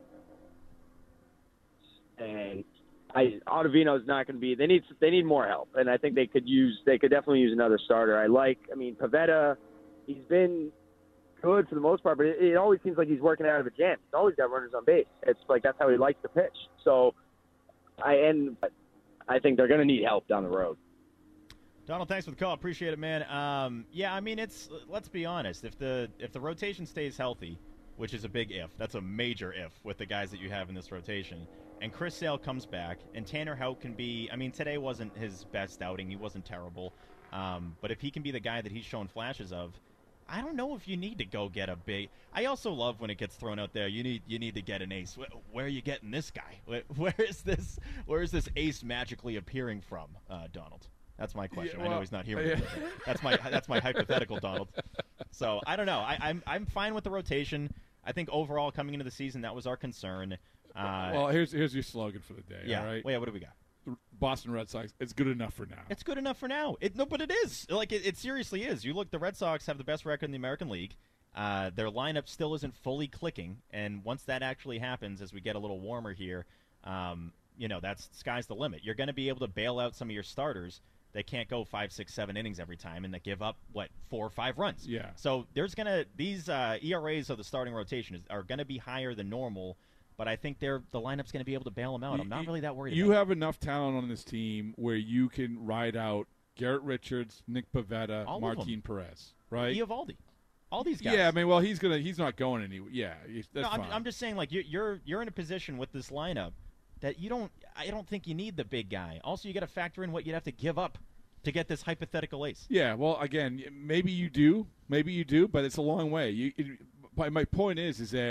and I, Ottavino's not going to be. They need they need more help, and I think they could use they could definitely use another starter. I like. I mean, Pivetta, he's been good for the most part, but it, it always seems like he's working out of a jam. He's always got runners on base. It's like that's how he likes to pitch. So I and I think they're going to need help down the road.
Donald, thanks for the call. Appreciate it, man. Um, yeah, I mean, it's let's be honest. If the if the rotation stays healthy, which is a big if, that's a major if with the guys that you have in this rotation, and Chris Sale comes back, and Tanner Houck can be. I mean, today wasn't his best outing. He wasn't terrible, um, but if he can be the guy that he's shown flashes of, I don't know if you need to go get a big. I also love when it gets thrown out there. You need you need to get an ace. Where, where are you getting this guy? Where, where is this? Where is this ace magically appearing from, uh, Donald? That's my question.
Yeah, well,
I know he's not here.
yeah.
That's my that's my hypothetical, Donald. So I don't know. I, I'm I'm fine with the rotation. I think overall coming into the season that was our concern. Uh,
Well, here's here's your slogan for the day.
yeah.
All right.
Well, yeah. What do we got?
Boston Red Sox. It's good enough for now.
It's good enough for now. It, no, but it is. Like it, it seriously is. You look, the Red Sox have the best record in the American League. Uh, their lineup still isn't fully clicking, and once that actually happens, as we get a little warmer here, um, you know, that's sky's the limit. You're going to be able to bail out some of your starters. They can't go five, six, seven innings every time, and they give up what four or five runs.
Yeah.
So there's gonna these uh, E R As of the starting rotation is, are going to be higher than normal. But I think they're the lineup's going to be able to bail them out. I'm not really that worried.
You
about
have enough talent on this team where you can ride out Garrett Richards, Nick Pivetta,
All of
Martin
them.
Perez, right?
Eovaldi, all these guys.
Yeah, I mean, well, he's gonna he's not going anywhere. Yeah, he's- that's
no, I'm,
fine.
I'm just saying, like you, you're you're in a position with this lineup that you don't. I don't think you need the big guy. Also, you got to factor in what you'd have to give up to get this hypothetical ace.
Yeah, well, again, maybe you do, maybe you do, but it's a long way. You, it, my, my point is, is that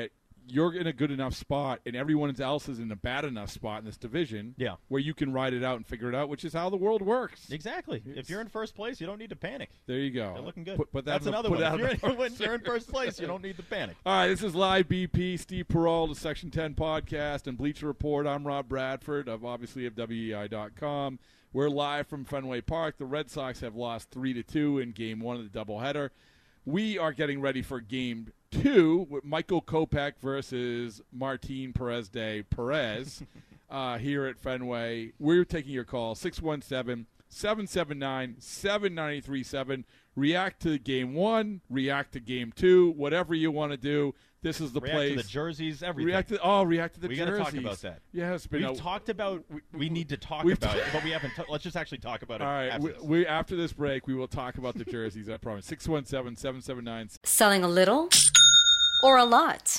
you're in a good enough spot, and everyone else is in a bad enough spot in this division
yeah.
where you can ride it out and figure it out, which is how the world works.
Exactly. It's, if you're in first place, you don't need to panic.
There you go.
They're looking good.
Put, put that
That's
in
another
the,
one.
If
you're, in, when you're in first place, you don't need to panic.
All right, this is Live B P, Steve Perrault of Section ten Podcast and Bleacher Report. I'm Rob Bradford of obviously of W E I dot com. We're live from Fenway Park. The Red Sox have lost three to two in Game One of the doubleheader. We are getting ready for Game Two with Michael Kopech versus Martin Perez de Perez uh, here at Fenway. We're taking your call six one seven, seven seven nine, seven nine three seven. React to Game One, react to Game Two, whatever you want to do. This is the
react
place.
React to the jerseys, everything.
React to, oh, react to the
we
jerseys.
We got to talk about that.
Yes,
we've
no,
talked about. We, we need to talk
We've
about
t-
it, but we haven't. T- let's just actually talk about it.
All right,
after
we,
this.
we after this break, we will talk about the jerseys. I promise. Six one seven, seven seven nine.
Selling a little or a lot?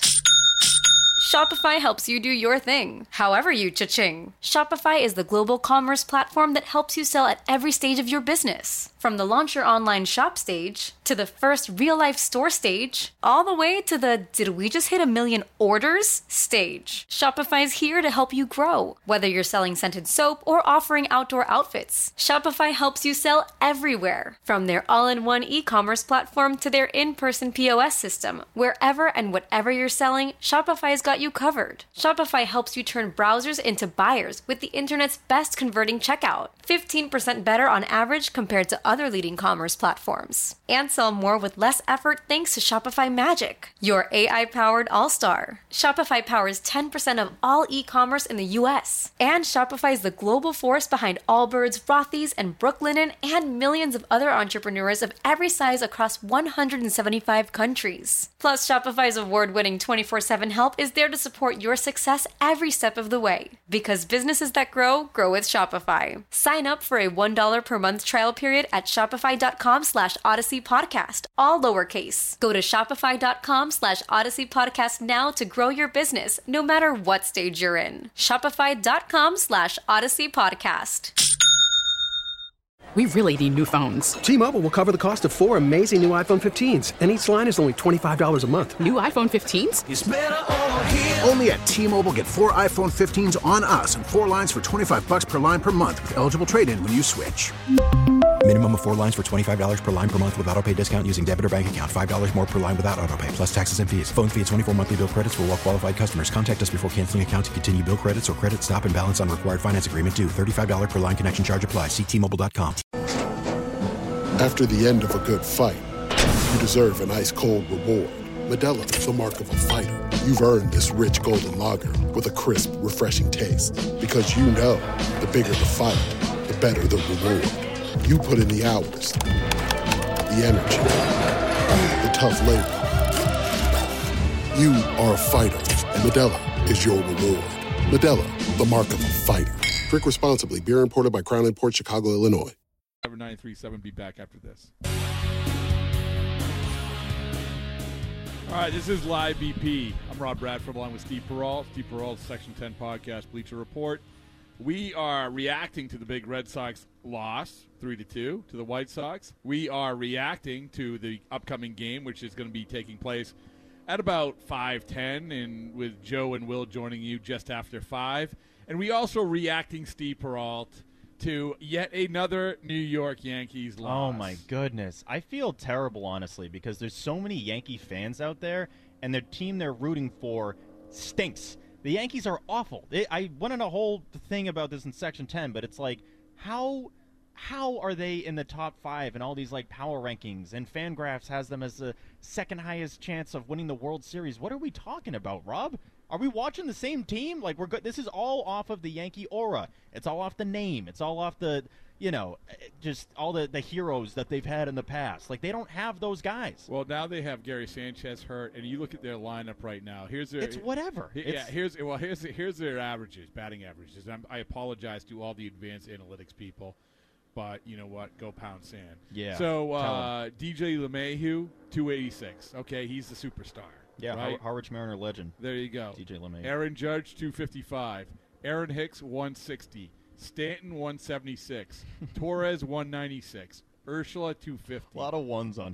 Shopify helps you do your thing, however you cha-ching. Shopify is the global commerce platform that helps you sell at every stage of your business. From the launch your online shop stage, to the first real-life store stage, all the way to the did we just hit a million orders stage. Shopify's here to help you grow. Whether you're selling scented soap or offering outdoor outfits, Shopify helps you sell everywhere. From their all-in-one e-commerce platform to their in-person P O S system, wherever and whatever you're selling, Shopify's got you covered. Shopify helps you turn browsers into buyers with the internet's best converting checkout. fifteen percent better on average compared to other leading commerce platforms. And sell more with less effort thanks to Shopify Magic, your A I-powered all-star. Shopify powers ten percent of all e-commerce in the U S. And Shopify is the global force behind Allbirds, Rothy's, and Brooklinen, and millions of other entrepreneurs of every size across one hundred seventy-five countries. Plus, Shopify's award-winning twenty-four seven help is there to support your success every step of the way. Because businesses that grow, grow with Shopify. Sign up for a one dollar per month trial period at shopify.com slash Odyssey Podcast, all lowercase. Go to shopify.com slash Odyssey Podcast now to grow your business, no matter what stage you're in. Shopify.com slash Odyssey Podcast.
We really need new phones.
T-Mobile will cover the cost of four amazing new iPhone fifteens, and each line is only twenty-five dollars a month.
New iPhone fifteens?
It's better over here. Only at T-Mobile, get four iPhone fifteens on us and four lines for twenty-five bucks per line per month with eligible trade-in when you switch.
Minimum of four lines for twenty-five dollars per line per month with autopay discount using debit or bank account. five dollars more per line without autopay, plus taxes and fees. Phone fee at twenty-four monthly bill credits for well-qualified customers. Contact us before canceling account to continue bill credits or credit stop and balance on required finance agreement due. thirty-five dollars per line connection charge applies. See T Mobile dot com.
After the end of a good fight, you deserve an ice-cold reward. Modelo is the mark of a fighter. You've earned this rich golden lager with a crisp, refreshing taste. Because you know, the bigger the fight, the better the reward. You put in the hours, the energy, the tough labor. You are a fighter, and Modelo is your reward. Modelo, the mark of a fighter. Drink responsibly. Beer imported by Crown Imports, Chicago, Illinois.
nine three seven, be back after this. All right, this is Live B P. I'm Rob Bradford along with Steve Perrault. Steve Perrault, Section ten Podcast, Bleacher Report. We are reacting to the big Red Sox loss, three to two, to the White Sox. We are reacting to the upcoming game, which is going to be taking place at about five ten, and with Joe and Will joining you just after five. And we also reacting, Steve Perrault, to yet another New York Yankees loss.
Oh, my goodness. I feel terrible, honestly, because there's so many Yankee fans out there, and their team they're rooting for stinks. The Yankees are awful. They, I went on a whole thing about this in Section ten, but it's like, how how are they in the top five in all these like power rankings? And Fangraphs has them as the second highest chance of winning the World Series. What are we talking about, Rob? Are we watching the same team? Like, we're good. This is all off of the Yankee aura. It's all off the name. It's all off the, you know, just all the, the heroes that they've had in the past. Like, they don't have those guys.
Well, now they have Gary Sanchez hurt, and you look at their lineup right now. Here's their.
It's whatever.
Yeah,
It's,
here's well, here's here's their averages, batting averages. I'm, I apologize to all the advanced analytics people, but you know what? Go pound sand.
Yeah.
So uh, D J LeMahieu, two eighty-six. Okay, he's the superstar.
Yeah,
right?
Har- Harwich Mariner legend.
There you go.
D J LeMahieu.
Aaron Judge, two fifty-five. Aaron Hicks, one sixty. Stanton, one seventy-six. Torres, one ninety-six. Urshela, two fifty.
A lot of ones on here.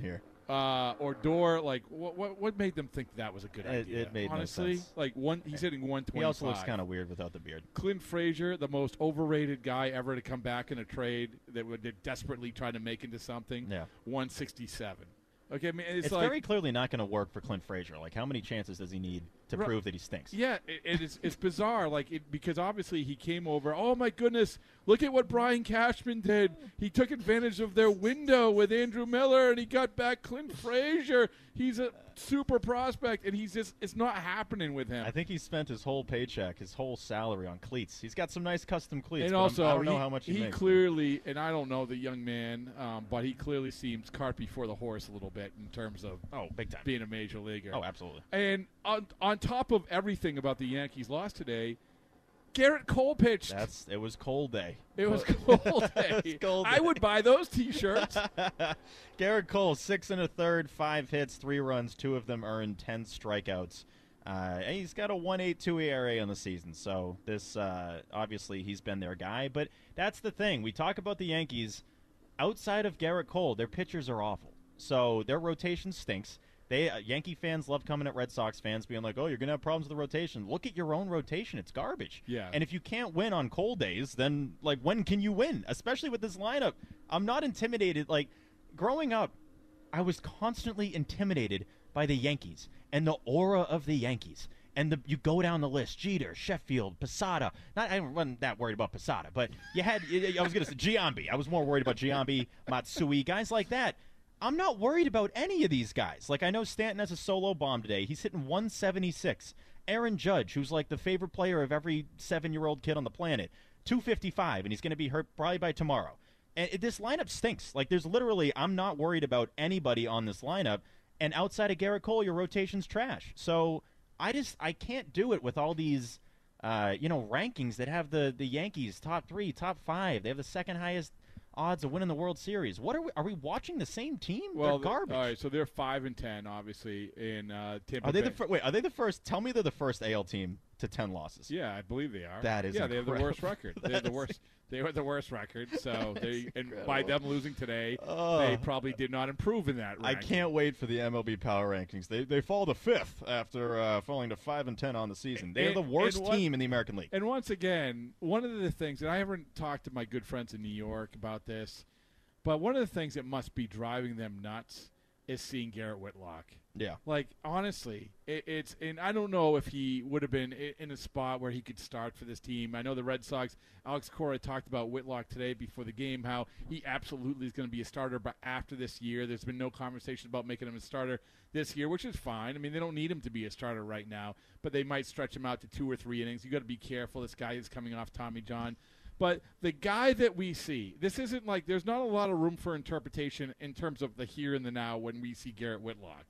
Uh, Odor, like, what, what what made them think that was a good
It,
idea?
it made
Honestly,
no sense.
like one, he's hitting one twenty-five.
He also looks kind of weird without the beard.
Clint Frazier, the most overrated guy ever to come back in a trade that would they're desperately trying to make into something.
Yeah,
one sixty-seven. Okay, I mean, it's,
it's
like,
very clearly not going to work for Clint Frazier. Like, how many chances does he need to
Right.
prove that he stinks?
Yeah, it, it is, it's bizarre, like it, because obviously he came over. Oh my goodness, look at what Brian Cashman did. He took advantage of their window with Andrew Miller, and he got back Clint Frazier. He's a super prospect, and he's just it's not happening with him.
I think he spent his whole paycheck, his whole salary on cleats. He's got some nice custom cleats,
And
but
also,
I'm, I don't know
he,
how much he,
he
makes.
clearly, and I don't know the young man, um, but he clearly seems cart before the horse a little bit in terms of
oh, big time.
being a major leaguer.
Oh, absolutely.
And on on top of everything about the Yankees' loss today, Garrett Cole pitched.
That's it was cold day.
It was cold day.
It was cold
I
day.
would buy those T-shirts.
Garrett Cole, six and a third, five hits, three runs, two of them earned, ten strikeouts. Uh, and he's got a one point eight two E R A on the season, so this uh, obviously he's been their guy. But that's the thing. We talk about the Yankees. Outside of Garrett Cole, their pitchers are awful. So their rotation stinks. They uh, Yankee fans love coming at Red Sox fans being like, oh, you're going to have problems with the rotation. Look at your own rotation. It's garbage.
Yeah.
And if you can't win on cold days, then, like, when can you win? Especially with this lineup. I'm not intimidated. Like, growing up, I was constantly intimidated by the Yankees and the aura of the Yankees. And the, you go down the list: Jeter, Sheffield, Posada. Not, I wasn't that worried about Posada, but you had. I was going to say Giambi. I was more worried about Giambi, Matsui, guys like that. I'm not worried about any of these guys. Like, I know Stanton has a solo bomb today. He's hitting one seventy-six. Aaron Judge, who's like the favorite player of every seven-year-old kid on the planet, two fifty-five, and he's going to be hurt probably by tomorrow. And it, this lineup stinks. Like, there's literally, I'm not worried about anybody on this lineup. And outside of Garrett Cole, your rotation's trash. So I just, I can't do it with all these, uh, you know, rankings that have the, the Yankees top three, top five. They have the second highest odds of winning the World Series. What are we? Are we watching the same team?
Well,
they're garbage.
All right, so they're five and ten, obviously, in uh, Tampa
Are they
Bay.
the fir- wait? Are they the first? Tell me they're the first A L team to ten losses.
Yeah, I believe they are.
That is
yeah. They have the
incredible.
worst record. They have the worst. They were the worst record. So they and
incredible.
by them losing today,
Oh.
they probably did not improve in that.
I
ranking.
can't wait for the M L B power rankings. They they fall to fifth after uh, falling to five and ten on the season. They are
And-
the worst
and what-
team in the American League.
And once again, one of the things, and I haven't talked to my good friends in New York about this, but one of the things that must be driving them nuts is seeing Garrett Whitlock.
Yeah.
Like, honestly, it, it's – and I don't know if he would have been i- in a spot where he could start for this team. I know the Red Sox, Alex Cora talked about Whitlock today before the game, how he absolutely is going to be a starter, but after this year, there's been no conversation about making him a starter this year, which is fine. I mean, they don't need him to be a starter right now, but they might stretch him out to two or three innings. You got to be careful. This guy is coming off Tommy John. But the guy that we see, this isn't like there's not a lot of room for interpretation in terms of the here and the now when we see Garrett Whitlock.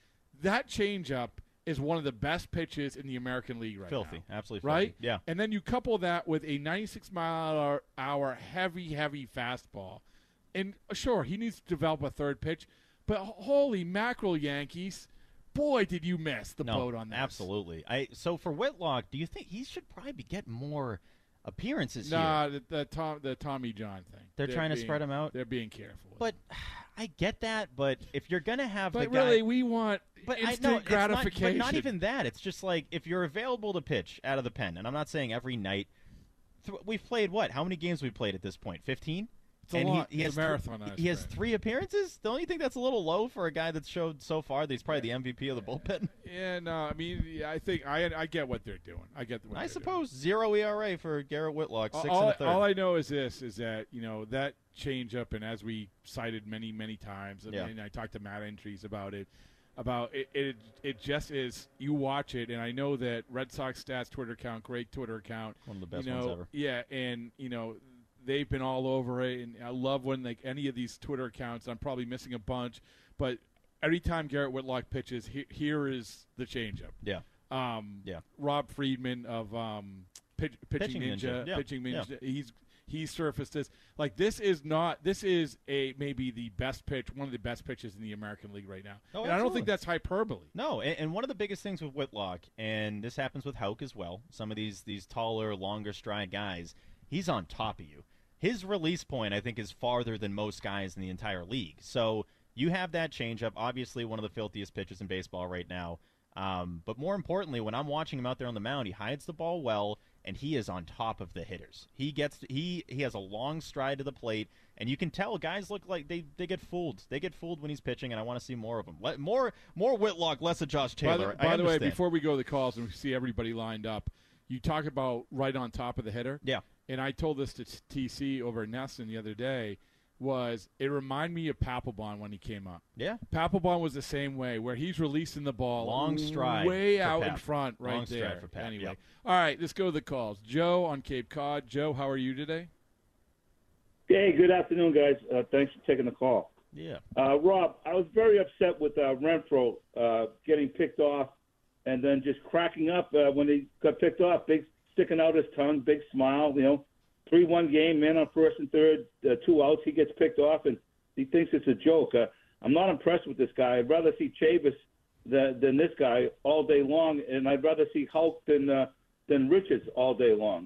That changeup is one of the best pitches in the American League right
Filthy.
now.
Absolutely
right?
filthy. Yeah.
And then you couple that with a ninety-six mile an hour heavy, heavy fastball. And uh, sure, he needs to develop a third pitch, but holy mackerel, Yankees. Boy, did you miss the
no,
boat on this.
Absolutely. I so for Whitlock, do you think he should probably be getting more appearances
Nah,
here?
the, the, Tom, the Tommy John thing.
They're, trying to
being-
spread him out.
They're being careful.
But I get that. But if you're gonna have
But
the guy,
really, we want
but
instant
I know, it's not-
gratification.
but not even that. It's just like if you're available to pitch out of the pen, and I'm not saying every night. Th- we've played what? How many games we played at this point? Fifteen.
It's a
and
lot.
He, he
It's
has
a marathon,
Th-
I
he has
suppose.
three appearances. Don't you think that's a little low for a guy that's showed so far that he's probably the M V P of the bullpen?
Yeah, no, I mean, yeah, I think I I get what they're doing. I get what
I
they're
suppose zero E R A for Garrett Whitlock, six
all,
and a third.
all I know is this: is that you know that changeup, and as we cited many, many times, and,
Yeah.
and I talked to Matt Entries about it, about it, it. It just is. You watch it, and I know that Red Sox Stats Twitter account, great Twitter account,
One of the best
you know,
ones ever.
Yeah, and you know they've been all over it, and I love when like any of these Twitter accounts. I'm probably missing a bunch, but every time Garrett Whitlock pitches, he, here is the changeup.
Yeah.
Um,
yeah.
Rob Friedman of um, pitch, pitching,
Pitching
Ninja,
Ninja, yeah,
pitching
yeah.
Ninja. He's he surfaced this like this is not this is a maybe the best pitch, one of the best pitches in the American League right now.
Oh,
and I don't
absolutely.
think that's hyperbole.
No, and, and one of the biggest things with Whitlock, and this happens with Houck as well, some of these these taller, longer stride guys, he's on top of you. His release point, I think, is farther than most guys in the entire league. So you have that changeup, obviously one of the filthiest pitches in baseball right now. Um, but more importantly, when I'm watching him out there on the mound, he hides the ball well, and he is on top of the hitters. He gets he he has a long stride to the plate, and you can tell guys look like they, they get fooled. They get fooled when he's pitching, and I want to see more of him. Let, more more Whitlock, less of Josh Taylor.
By the, by the way,
understand.
before we go to the calls and we see everybody lined up, you talk about right on top of the hitter.
Yeah.
And I told this to T C over in Nesson the other day, was it reminded me of Papelbon when he came up.
Yeah.
Papelbon was the same way, where he's releasing the ball
long stride
way out
Pap.
in front right
long
there.
Stride for Pap.
Anyway.
Yep.
All right, let's go to the calls. Joe on Cape Cod. Joe, how are you today?
Hey, good afternoon, guys. Uh, thanks for taking the call.
Yeah.
Uh, Rob, I was very upset with uh, Renfroe uh, getting picked off and then just cracking up uh, when he got picked off, big sticking out his tongue, big smile, you know. three one game, man on first and third, uh, two outs. He gets picked off, and he thinks it's a joke. Uh, I'm not impressed with this guy. I'd rather see Chavis than, than this guy all day long, and I'd rather see Hulk than uh, than Richards all day long.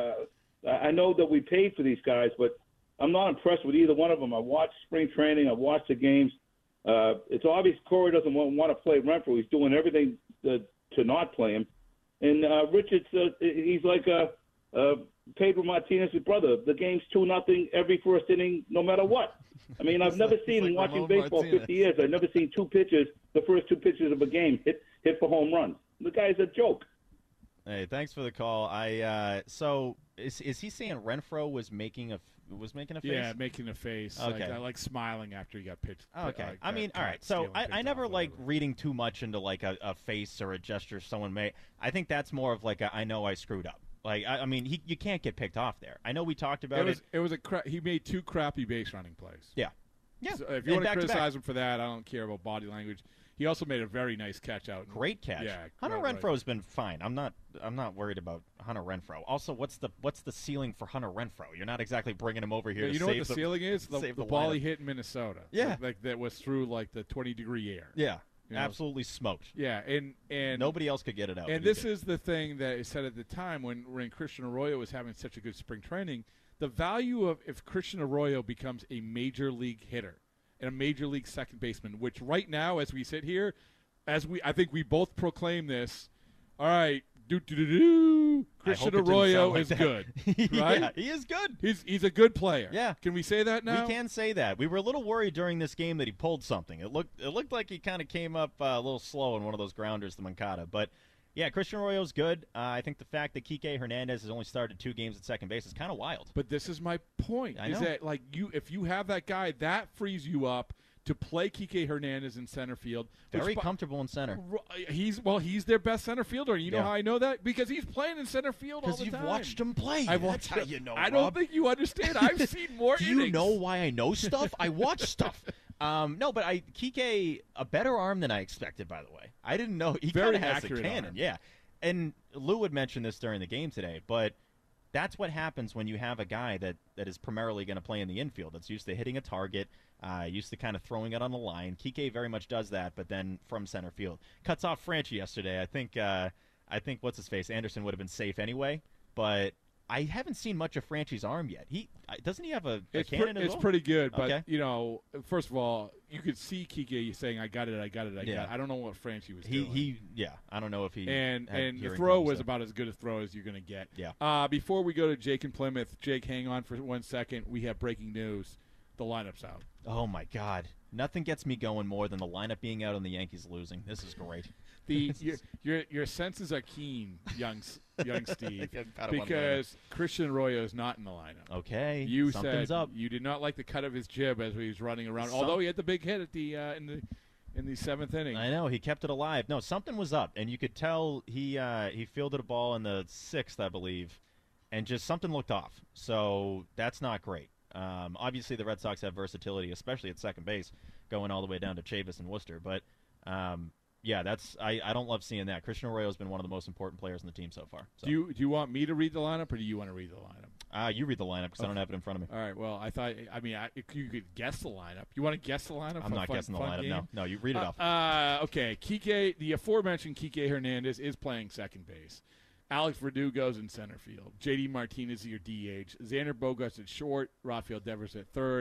Uh, I know that we paid for these guys, but I'm not impressed with either one of them. I watched spring training. I watched the games. Uh, it's obvious Corey doesn't want, want to play Renfroe. He's doing everything to, to not play him. And uh, Richards, uh, he's like a, a Pedro Martinez's brother. The game's two nothing every first inning, no matter what. I mean, I've never
like,
seen
like
watching
Ramon
baseball
Martinez.
fifty years. I've never seen two pitches, the first two pitches of a game, hit hit for home runs. The guy's a joke.
Hey, thanks for the call. I uh, so is is he saying Renfroe was making a was making a face?
Yeah, making a face.
Okay.
Like, I like smiling after he got pitched.
Okay.
Like,
I mean,
got
all right. So
stealing
I,
picked
I never
off,
like
whatever.
reading too much into like a, a face or a gesture someone made. I think that's more of like a, I know I screwed up. Like I, I mean, he you can't get picked off there. I know we talked about
It was,
it.
it was a cra- he made two crappy base running plays.
Yeah. Yeah.
So if you
And
want to
back to
criticize
back.
him for that, I don't care about body language. He also made a very nice catch out.
Great catch.
Yeah.
Hunter
right, right.
Renfroe's been fine. I'm not. I'm not worried about Hunter Renfroe. Also, what's the what's the ceiling for Hunter Renfroe? You're not exactly bringing him over here.
Yeah,
to
you know
save
what the
the
ceiling is? The,
save
the
the
ball he
lineup.
hit in Minnesota.
Yeah.
Like, like that was through like the twenty degree air.
Yeah.
You know?
Absolutely smoked.
Yeah, and and
Nobody else could get it out.
And
but he
this
did.
is the thing that is said at the time when when Christian Arroyo was having such a good spring training. The value of if Christian Arroyo becomes a major league hitter and a major league second baseman, which right now, as we sit here, as we I think we both proclaim this. All right, do do do do. Christian
hope it didn't
Arroyo
sound like
is
that.
good,
Yeah,
right?
he is good.
He's he's a good player.
Yeah.
Can we say that now?
We can say that. We were a little worried during this game that he pulled something. It looked it looked like he kind of came up uh, a little slow in one of those grounders to Moncada. But, yeah, Christian Arroyo's good. Uh, I think the fact that Kike Hernandez has only started two games at second base is kind of wild.
But this is my point.
I
is
know.
that like you if you have that guy, that frees you up to play Kike Hernandez in center field. which
Very
bu-
comfortable in center.
He's well, he's their best center fielder. You know
Yeah.
how I know that? Because he's playing in center field all
Because
the
you've
time.
watched him play.
I've
That's
watched
how
him.
you know,
I don't
Rob.
think you understand. I've seen more
Do
innings.
you know why I know stuff? I watch stuff. Um, no, but I Kike, a better arm than I expected, by the way. I didn't know. He
Very
kind of has a
accurate
cannon.
arm.
Yeah. And Lou had mentioned this during the game today, but that's what happens when you have a guy that, that is primarily going to play in the infield, that's used to hitting a target, uh, used to kind of throwing it on the line. Kike very much does that, but then from center field. Cuts off Franchi yesterday. I think, uh, I think what's his face? Anderson would have been safe anyway, but I haven't seen much of Franchi's arm yet. He uh, doesn't he have a, a
It's, pre-
cannon as
it's
well?
pretty good, but
Okay.
you know, first of all, you could see Kike saying, "I got it, I got it, I
Yeah.
got it." I don't know what Franchi was
He
doing.
he yeah. I don't know if he
and
had
and the
hearing
throw
problems
was
there.
about as good a throw as you're going to get.
Yeah.
Uh, before we go to Jake in Plymouth, Jake, hang on for one second. We have breaking news. The lineup's out.
Oh my God! Nothing gets me going more than the lineup being out and the Yankees losing. This is great.
The your your, your senses are keen, young S- young Steve,
I've got him on the
because Christian Arroyo is not in the lineup.
Okay,
You
something's
said
up.
you did not like the cut of his jib as he was running around.
Some-
although he had the big hit at the uh, in the in the seventh inning.
I know he kept it alive. No, something was up, and you could tell he uh, he fielded a ball in the sixth, I believe, and just something looked off. So that's not great. Um, obviously, the Red Sox have versatility, especially at second base, going all the way down to Chavis and Worcester. But um, yeah, that's I, I don't love seeing that. Christian Arroyo has been one of the most important players in the team so far. So.
Do you do you want me to read the lineup, or do you want to read the lineup?
Uh, you read the lineup because I don't have it in front of me.
All right. Well, I thought. I mean, I, you could guess the lineup. You want to guess the lineup?
I'm
for a
not
fun,
guessing the
fun
lineup.
game?
No, no, you read it
uh,
off.
Uh, okay. Kike, the aforementioned Kike Hernandez is playing second base. Alex Verdugo's in center field. J D Martinez, your D H. Xander Bogaerts at short. Rafael Devers at third.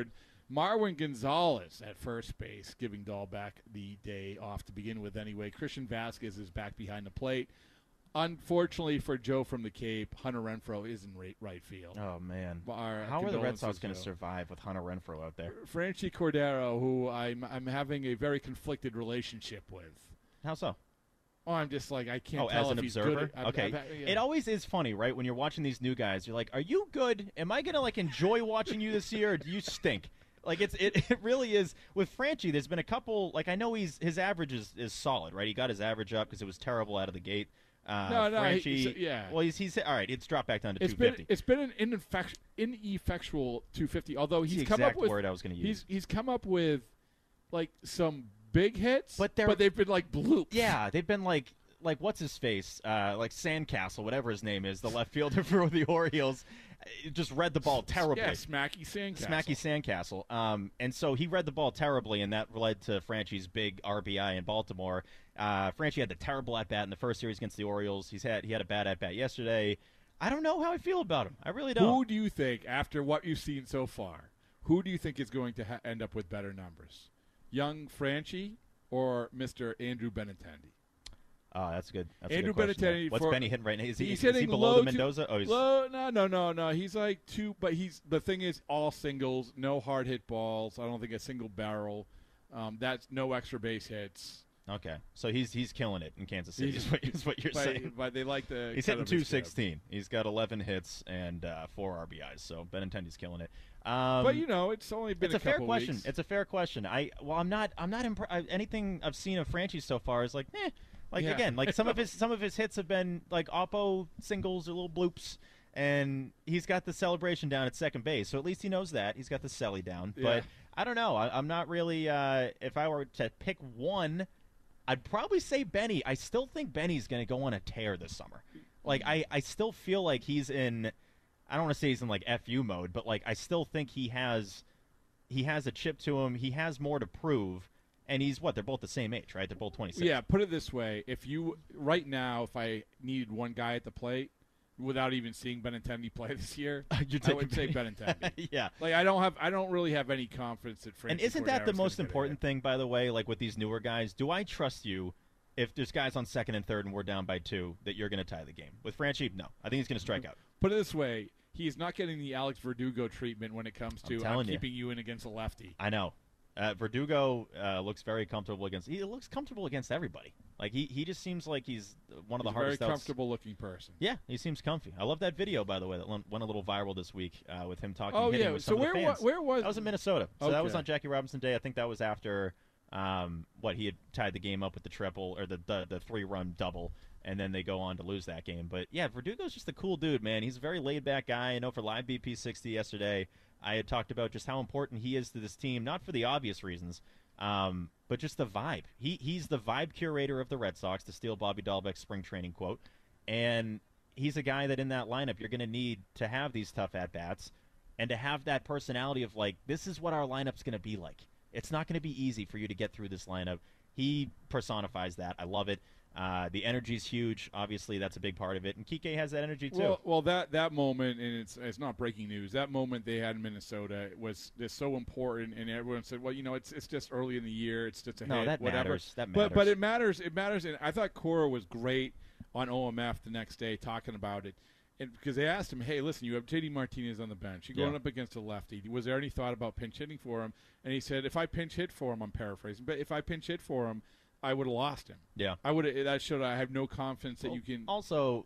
Marwin Gonzalez at first base, giving Dahlbeck the day off to begin with anyway. Christian Vasquez is back behind the plate. Unfortunately for Joe from the Cape, Hunter Renfroe is in right, right field.
Oh, man.
Our
How are the Red Sox
condolences,
going to
Joe.
survive with Hunter Renfroe out there?
Franchi Cordero, who I'm I'm having a very conflicted relationship with.
How so?
Oh, I'm just like, I can't
Oh,
tell
as an
if he's
observer?
good. I've-
okay.
I've- yeah.
It always is funny, right? When you're watching these new guys, you're like, are you good? Am I going to, like, enjoy watching you this year, or do you stink? Like, it's it, it really is. With Franchi, there's been a couple, like, I know he's his average is, is solid, right? He got his average up because it was terrible out of the gate. Uh,
No, no,
Franchi,
he- so- yeah.
Well, he's, he's, all right, it's dropped back down to
It's
two
been
fifty.
it's been an ineffect, ineffectual two fifty. Although
That's
he's
the
come
exact
up with
word I was gonna
He's
use.
he's come up with like some big hits,
But they're-
they've been like bloops.
Yeah, they've been like, like what's his face, uh, like Sandcastle, whatever his name is, the left fielder for the Orioles, uh, just read the ball terribly.
Yeah, Smacky Sandcastle.
Smacky Sandcastle. Um, and so he read the ball terribly, and that led to Franchi's big R B I in Baltimore. Uh, Franchi had the terrible at bat in the first series against the Orioles. He's had he had a bad at bat yesterday. I don't know how I feel about him. I really don't.
Who do you think, after what you've seen so far, who do you think is going to ha- end up with better numbers? Young Franchi or Mister Andrew Benintendi?
Oh, that's good. That's
Andrew
a good question.
Benintendi.
What's
for,
Benny hitting right now? Is he,
he's
is
hitting
he below
low
the
to-
Mendoza? Oh, he's
low, no, no, no, no. He's like two, but he's the thing is all singles, no hard hit balls. I don't think a single barrel. Um, that's no extra base hits.
okay. So he's he's killing it in Kansas City.
He's-
Is what, is what you're
but,
saying?
But they like the.
He's
cut
hitting
of his
two sixteen. He's got eleven hits and uh, four R B Is. So Benintendi's killing it. Um,
But you know, it's only been
it's a, fair
couple
question.
weeks.
It's a fair question. I well, I'm not. I'm not. Impre- I, anything I've seen of Franchi so far is like, eh. Like
Yeah.
again, like some of his some of his hits have been like oppo singles or little bloops, and he's got the celebration down at second base. So at least he knows that he's got the celly down.
Yeah.
But I don't know. I, I'm not really. Uh, if I were to pick one, I'd probably say Benny. I still think Benny's going to go on a tear this summer. Like I, I still feel like he's in. I don't want to say he's in like F U mode, but like I still think he has, he has a chip to him. He has more to prove, and he's what? They're both the same age, right? They're both twenty-six.
Yeah, put it this way: if you right now, if I needed one guy at the plate, without even seeing Benintendi play this year,
You're
I would
taking
say
Benny.
Benintendi.
Yeah.
Like I don't have, I don't really have any confidence that Franchi
And isn't that the
Cordero's
most
gonna get
important thing, by the way? Like with these newer guys, do I trust you? If there's guys on second and third and we're down by two, that you're going to tie the game. With Franchi, no. I think he's going to strike out.
Put it this way: he's not getting the Alex Verdugo treatment when it comes to
I'm
I'm,
telling you.
keeping you in against a lefty.
I know. Uh, Verdugo uh, looks very comfortable against. He looks comfortable against everybody. Like he, he just seems like he's one of
He's
the
a very
hardest. outs-
comfortable-looking person.
Yeah, he seems comfy. I love that video, by the way, that went a little viral this week uh, with him talking.
Oh,
hitting
yeah.
with
So
some of the
where wa-
fans.
where was-
that? Was in Minnesota. So that was
Okay.
on Jackie Robinson Day. I think that was after um, what he had tied the game up with the triple or the the, the three run double, and then they go on to lose that game. But yeah, Verdugo's just a cool dude, man. He's a very laid back guy. I know for Live B P sixty yesterday, I had talked about just how important he is to this team, not for the obvious reasons. Um, but just the vibe. He he's the vibe curator of the Red Sox, to steal Bobby Dahlbeck's spring training quote. And he's a guy that in that lineup you're going to need to have these tough at bats and to have that personality of like, this is what our lineup's going to be like. It's not going to be easy for you to get through this lineup. He personifies that. I love it. Uh, the energy's huge. Obviously, that's a big part of it. And Kike has that energy too.
Well, well, that that moment, and it's it's not breaking news. That moment they had in Minnesota was just so important, and everyone said, "Well, you know, it's it's just early in the year. It's just a
No,
hit,
that
whatever."
matters. That
But but
matters.
it matters. It matters. And I thought Cora was great on O M F the next day talking about it, and because they asked him, "Hey, listen, you have J D Martinez on the bench. You're going
Yeah.
up against a lefty. Was there any thought about pinch hitting for him?" And he said, "If I pinch hit for him, I'm paraphrasing, but if I pinch hit for him, I would have lost him.
Yeah.
I would. That showed I have no confidence that
Well,
you can."
Also,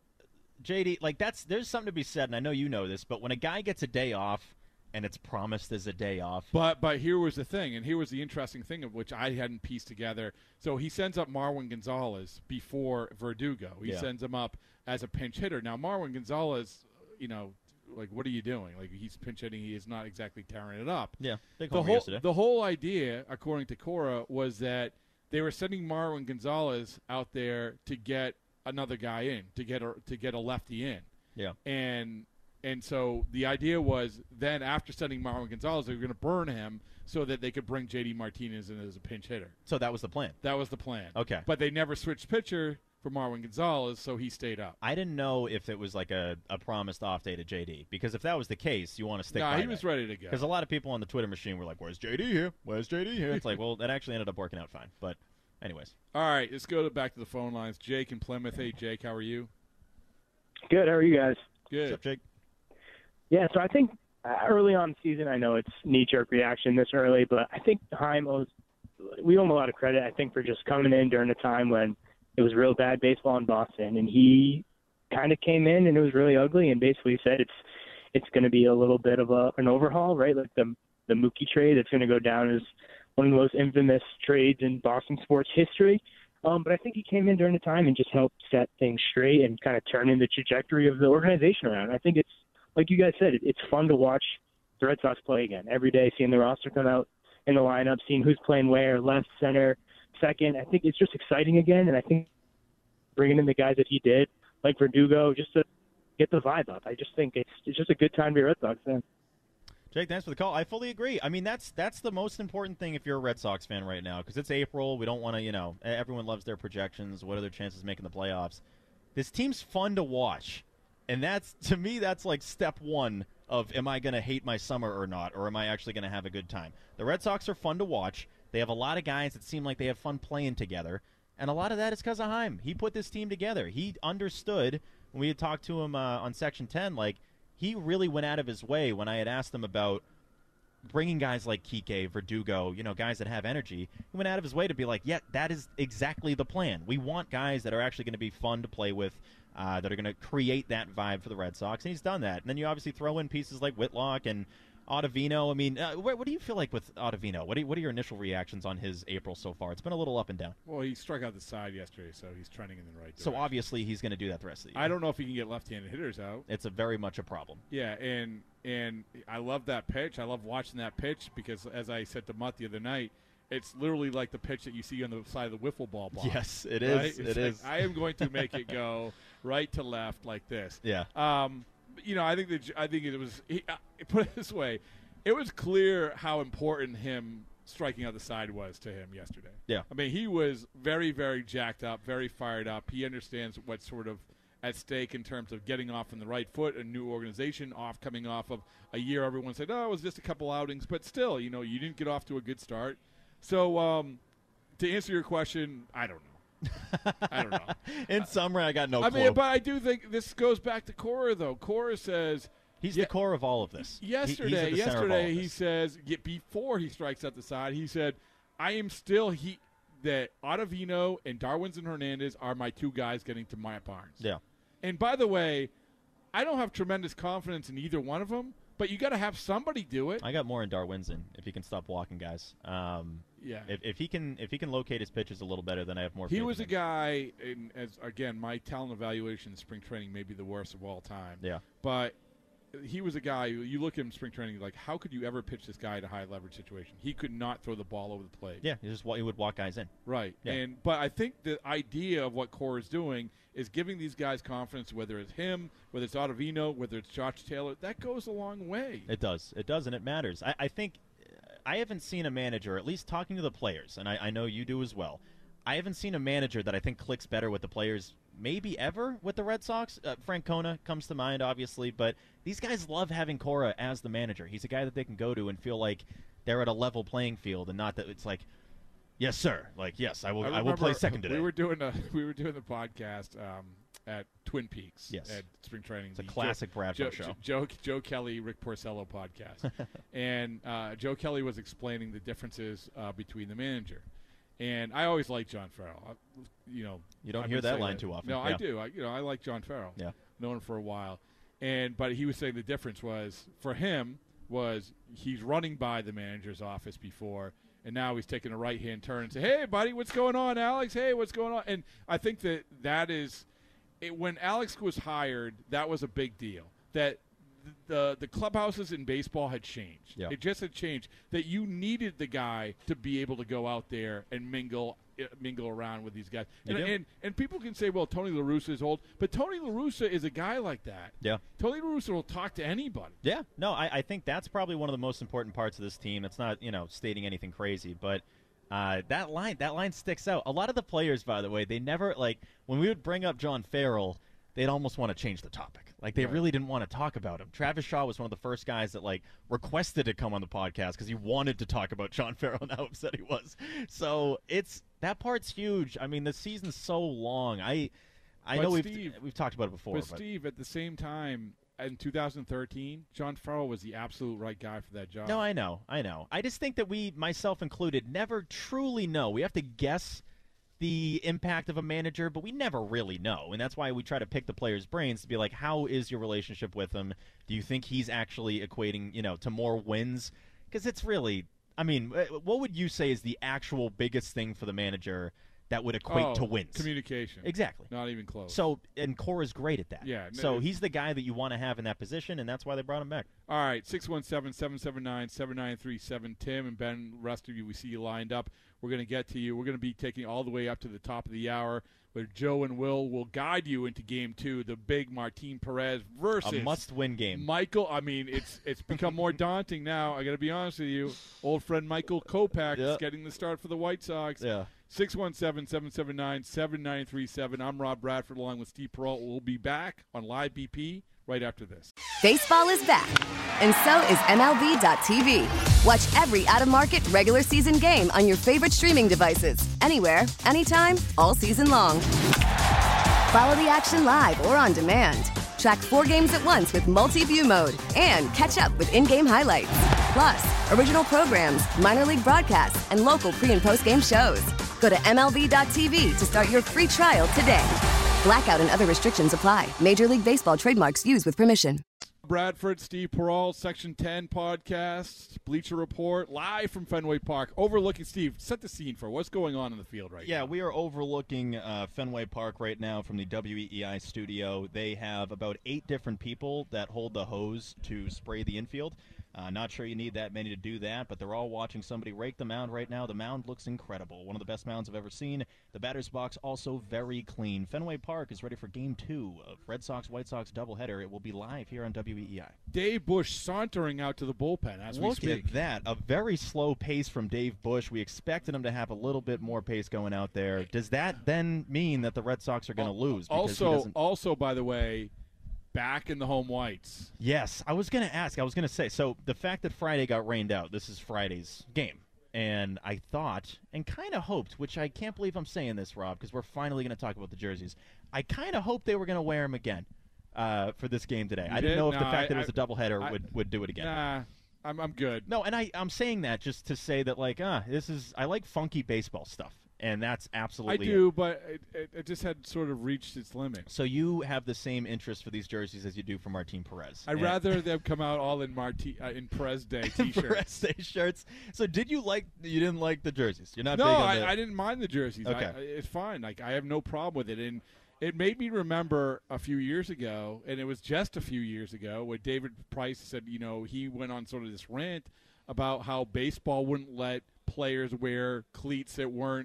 J D, like that's there's something to be said, and I know you know this, but when a guy gets a day off and it's promised as a day off,
But but here was the thing, and here was the interesting thing of which I hadn't pieced together. So he sends up Marwin Gonzalez before Verdugo. He
Yeah.
sends him up as a pinch hitter. Now Marwin Gonzalez, you know, like what are you doing? Like he's pinch hitting. He is not exactly tearing it up.
Yeah, big
the
homer
whole
yesterday.
the whole idea, according to Cora, was that they were sending Marwin Gonzalez out there to get another guy in, to get a, to get a lefty in.
Yeah.
And and so the idea was then after sending Marwin Gonzalez, they were going to burn him so that they could bring J D Martinez in as a pinch hitter.
So that was the plan.
That was the plan.
Okay.
But they never switched pitcher for Marwin Gonzalez, so he stayed up.
I didn't know if it was like a, a promised off day to J D, because if that was the case, you want to stick
No,
by
he was ready to go.
Because a lot of people on the Twitter machine were like, where's J D here? Where's J D here? It's like, well, that actually ended up working out fine. But anyways.
All right, let's go to, back to the phone lines. Jake in Plymouth. Hey, Jake, how are you?
Good. How are you guys?
Good.
What's up, Jake?
Yeah, so I think uh, early on in the season, I know it's knee-jerk reaction this early, but I think Chaim owes – we owe him a lot of credit, I think, for just coming in during a time when it was real bad baseball in Boston. And he kind of came in, and it was really ugly, and basically said it's it's going to be a little bit of a, an overhaul, right? Like the, the Mookie trade, it's going to go down as one of the most infamous trades in Boston sports history. Um, but I think he came in during the time and just helped set things straight and kind of turn in the trajectory of the organization around. I think it's, like you guys said, it's fun to watch the Red Sox play again. Every day, seeing the roster come out in the lineup, seeing who's playing where, left, center, second. I think it's just exciting again, and I think bringing in the guys that he did, like Verdugo, just to get the vibe up. I just think it's it's just a good time to be a Red Sox fan.
Jake, thanks for the call. I fully agree. I mean, that's that's the most important thing if you're a Red Sox fan right now, because it's April. We don't want to, you know, everyone loves their projections. What are their chances of making the playoffs? This team's fun to watch. And that's, to me, that's like step one of am I going to hate my summer or not, or am I actually going to have a good time? The Red Sox are fun to watch. They have a lot of guys that seem like they have fun playing together, and a lot of that is because of Chaim. He put this team together. He understood when we had talked to him uh, on Section ten, like, he really went out of his way when I had asked him about bringing guys like Kike, Verdugo, you know, guys that have energy. He went out of his way to be like, yeah, that is exactly the plan. We want guys that are actually going to be fun to play with, uh, that are going to create that vibe for the Red Sox, and he's done that. And then you obviously throw in pieces like Whitlock and Ottavino. I mean, uh, what, what do you feel like with Ottavino? What, do you, what are your initial reactions on his April so far? It's been a little up and down.
Well, he struck out the side yesterday, so he's trending in the right direction.
So obviously he's going to do that the rest of the year.
I don't know if he can get left-handed hitters out.
It's a very much a problem.
Yeah, and and I love that pitch. I love watching that pitch because, as I said to Mutt the other night, it's literally like the pitch that you see on the side of the wiffle ball box.
Yes, it
right?
is.
It's
it
like,
is.
I am going to make it go right to left like this.
Yeah.
Um, you know, I think that I think it was. He, uh, put it this way, it was clear how important him striking out the side was to him yesterday.
Yeah.
I mean, he was very, very jacked up, very fired up. He understands what's sort of at stake in terms of getting off on the right foot, a new organization off, coming off of a year everyone said, oh, it was just a couple outings. But still, you know, you didn't get off to a good start. So um, to answer your question, I don't know. I don't know.
In summary, I got no
I
clue.
mean, but I do think this goes back to Cora, though. Cora says
he's
yeah,
the core of all of this.
Yesterday,
he,
yesterday he
this.
says before he strikes at the side, he said, "I am still he that Ottavino and Darwinzon Hernandez are my two guys getting to Matt Barnes."
Yeah.
And by the way, I don't have tremendous confidence in either one of them, but you got to have somebody do it.
I got more in Darwinzon if he can stop walking guys. Um,
yeah.
If, if he can, if he can locate his pitches a little better, then I have more.
He
faith
was
in
a
him.
guy, and as again, my talent evaluation in spring training may be the worst of all time.
Yeah.
But he was a guy. You look at him in spring training, like how could you ever pitch this guy at a high leverage situation? He could not throw the ball over the plate.
Yeah, he just he would walk guys in.
Right.
Yeah.
And but I think the idea of what Cora is doing is giving these guys confidence, whether it's him, whether it's Ottavino, whether it's Josh Taylor. That goes a long way.
It does. It does, and it matters. I, I think I haven't seen a manager, at least talking to the players, and I, I know you do as well. I haven't seen a manager that I think clicks better with the players maybe ever with the Red Sox. Uh, Francona comes to mind, obviously, but these guys love having Cora as the manager. He's a guy that they can go to and feel like they're at a level playing field, and not that it's like, yes, sir. Like, yes, I will. I, I will play second today.
We were doing a we were doing the podcast um, at Twin Peaks.
Yes.
At spring training.
It's a
The
classic
Joe,
Bradshaw
Joe,
show.
Joe, Joe Kelly, Rick Porcello podcast, and uh, Joe Kelly was explaining the differences uh, between the manager. And I always like John Farrell. I, you know,
You don't
I've
hear
been
that
saying
line too often.
No,
Yeah.
I do. I, you know, I like John Farrell.
Yeah,
known him for a while, and but he was saying the difference was for him was he's running by the manager's office before, and now he's taking a right hand turn and say, "Hey, buddy, what's going on, Alex? Hey, what's going on?" And I think that that is it, when Alex was hired, that was a big deal. That the the clubhouses in baseball had changed.
Yeah.
It just had changed. That you needed the guy to be able to go out there and mingle uh, mingle around with these guys.
You
And,
do.
and and people can say, well, Tony La Russa is old, but Tony La Russa is a guy like that.
Yeah.
Tony La Russa will talk to anybody.
Yeah, no, I, I think that's probably one of the most important parts of this team. It's not, you know, stating anything crazy, but Uh, that line, that line sticks out. A lot of the players, by the way, they never like when we would bring up John Farrell, they'd almost want to change the topic. Like they
Right.
really didn't want to talk about him. Travis Shaw was one of the first guys that like requested to come on the podcast because he wanted to talk about John Farrell and how upset he was. So it's that part's huge. I mean, the season's so long. I, I
But
know we've
Steve-
we've talked about it before.
But
But
Steve, at the same time, in two thousand thirteen, John Farrell was the absolute right guy for that job.
No, I know, I know. I just think that we, myself included, never truly know. We have to guess the impact of a manager, but we never really know, and that's why we try to pick the players' brains to be like, how is your relationship with him? Do you think he's actually equating, you know, to more wins? Because it's really, I mean, uh, what would you say is the actual biggest thing for the manager that would equate
Oh,
to wins?
communication.
Exactly.
Not even close.
So, and Cora's great at that.
Yeah, no,
So
it's-
he's the guy that you want to have in that position, and that's why they brought him back.
All right, six one seven, seven seven nine, seven nine three seven. Tim and Ben, the rest of you, we see you lined up. We're going to get to you. We're going to be taking all the way up to the top of the hour, where Joe and Will will guide you into game two, the big Martin Perez versus
A must-win game.
Michael. I mean, it's it's become more daunting now. I got to be honest with you. Old friend Michael Kopach
Yeah.
is getting the start for the White Sox.
Yeah.
six one seven, seven seven nine, seven nine three seven. I'm Rob Bradford along with Steve Peralt. We'll be back on Live B P right after this.
Baseball is back, and so is M L B dot T V. Watch every out-of-market regular season game on your favorite streaming devices, anywhere, anytime, all season long. Follow the action live or on demand. Track four games at once with multi-view mode and catch up with in-game highlights. Plus, original programs, minor league broadcasts, and local pre- and post-game shows. Go to M L B dot T V to start your free trial today. Blackout and other restrictions apply. Major League Baseball trademarks used with permission.
Bradford, Steve Peralt, Section ten podcast, Bleacher Report, live from Fenway Park, overlooking, Steve, set the scene for what's going on in the field right
Yeah,
now.
we are overlooking uh, Fenway Park right now from the W E E I studio. They have about eight different people that hold the hose to spray the infield. Uh, not sure you need that many to do that, but they're all watching somebody rake the mound right now. The mound looks incredible. One of the best mounds I've ever seen. The batter's box also very clean. Fenway Park is ready for Game two of Red Sox-White Sox doubleheader. It will be live here on W E E I.
Dave Bush sauntering out to the bullpen as we
Look
speak.
at that. A very slow pace from Dave Bush. We expected him to have a little bit more pace going out there. Does that then mean that the Red Sox are going to lose? Because he
Also,
doesn't-
also, by the way, back in the home whites.
Yes, I was going to ask. I was going to say, so the fact that Friday got rained out, this is Friday's game. And I thought, and kind of hoped, which I can't believe I'm saying this, Rob, because we're finally going to talk about the jerseys. I kind of hoped they were going to wear them again uh, for this game today.
You
I didn't
did?
know if the
No,
fact
I-
that it was a
I-
doubleheader
I-
would, would do it again.
Nah, I'm, I'm good.
No, and I, I'm saying that just to say that, like, ah, this is, I like funky baseball stuff. And that's
I
absolutely
do,
it.
but it, it, it just had sort of reached its limit.
So you have the same interest for these jerseys as you do for Martin Perez.
I'd
And-
rather them come out all in Marti, uh, in Perez Day
Perez
T-shirts.
Day shirts. So did you like? You didn't like the jerseys? You're not
no,
big on
I,
the...
I didn't mind the jerseys.
Okay.
I, it's fine. Like I have no problem with it, and it made me remember a few years ago, and it was just a few years ago, where David Price said, you know, he went on sort of this rant about how baseball wouldn't let players wear cleats that weren't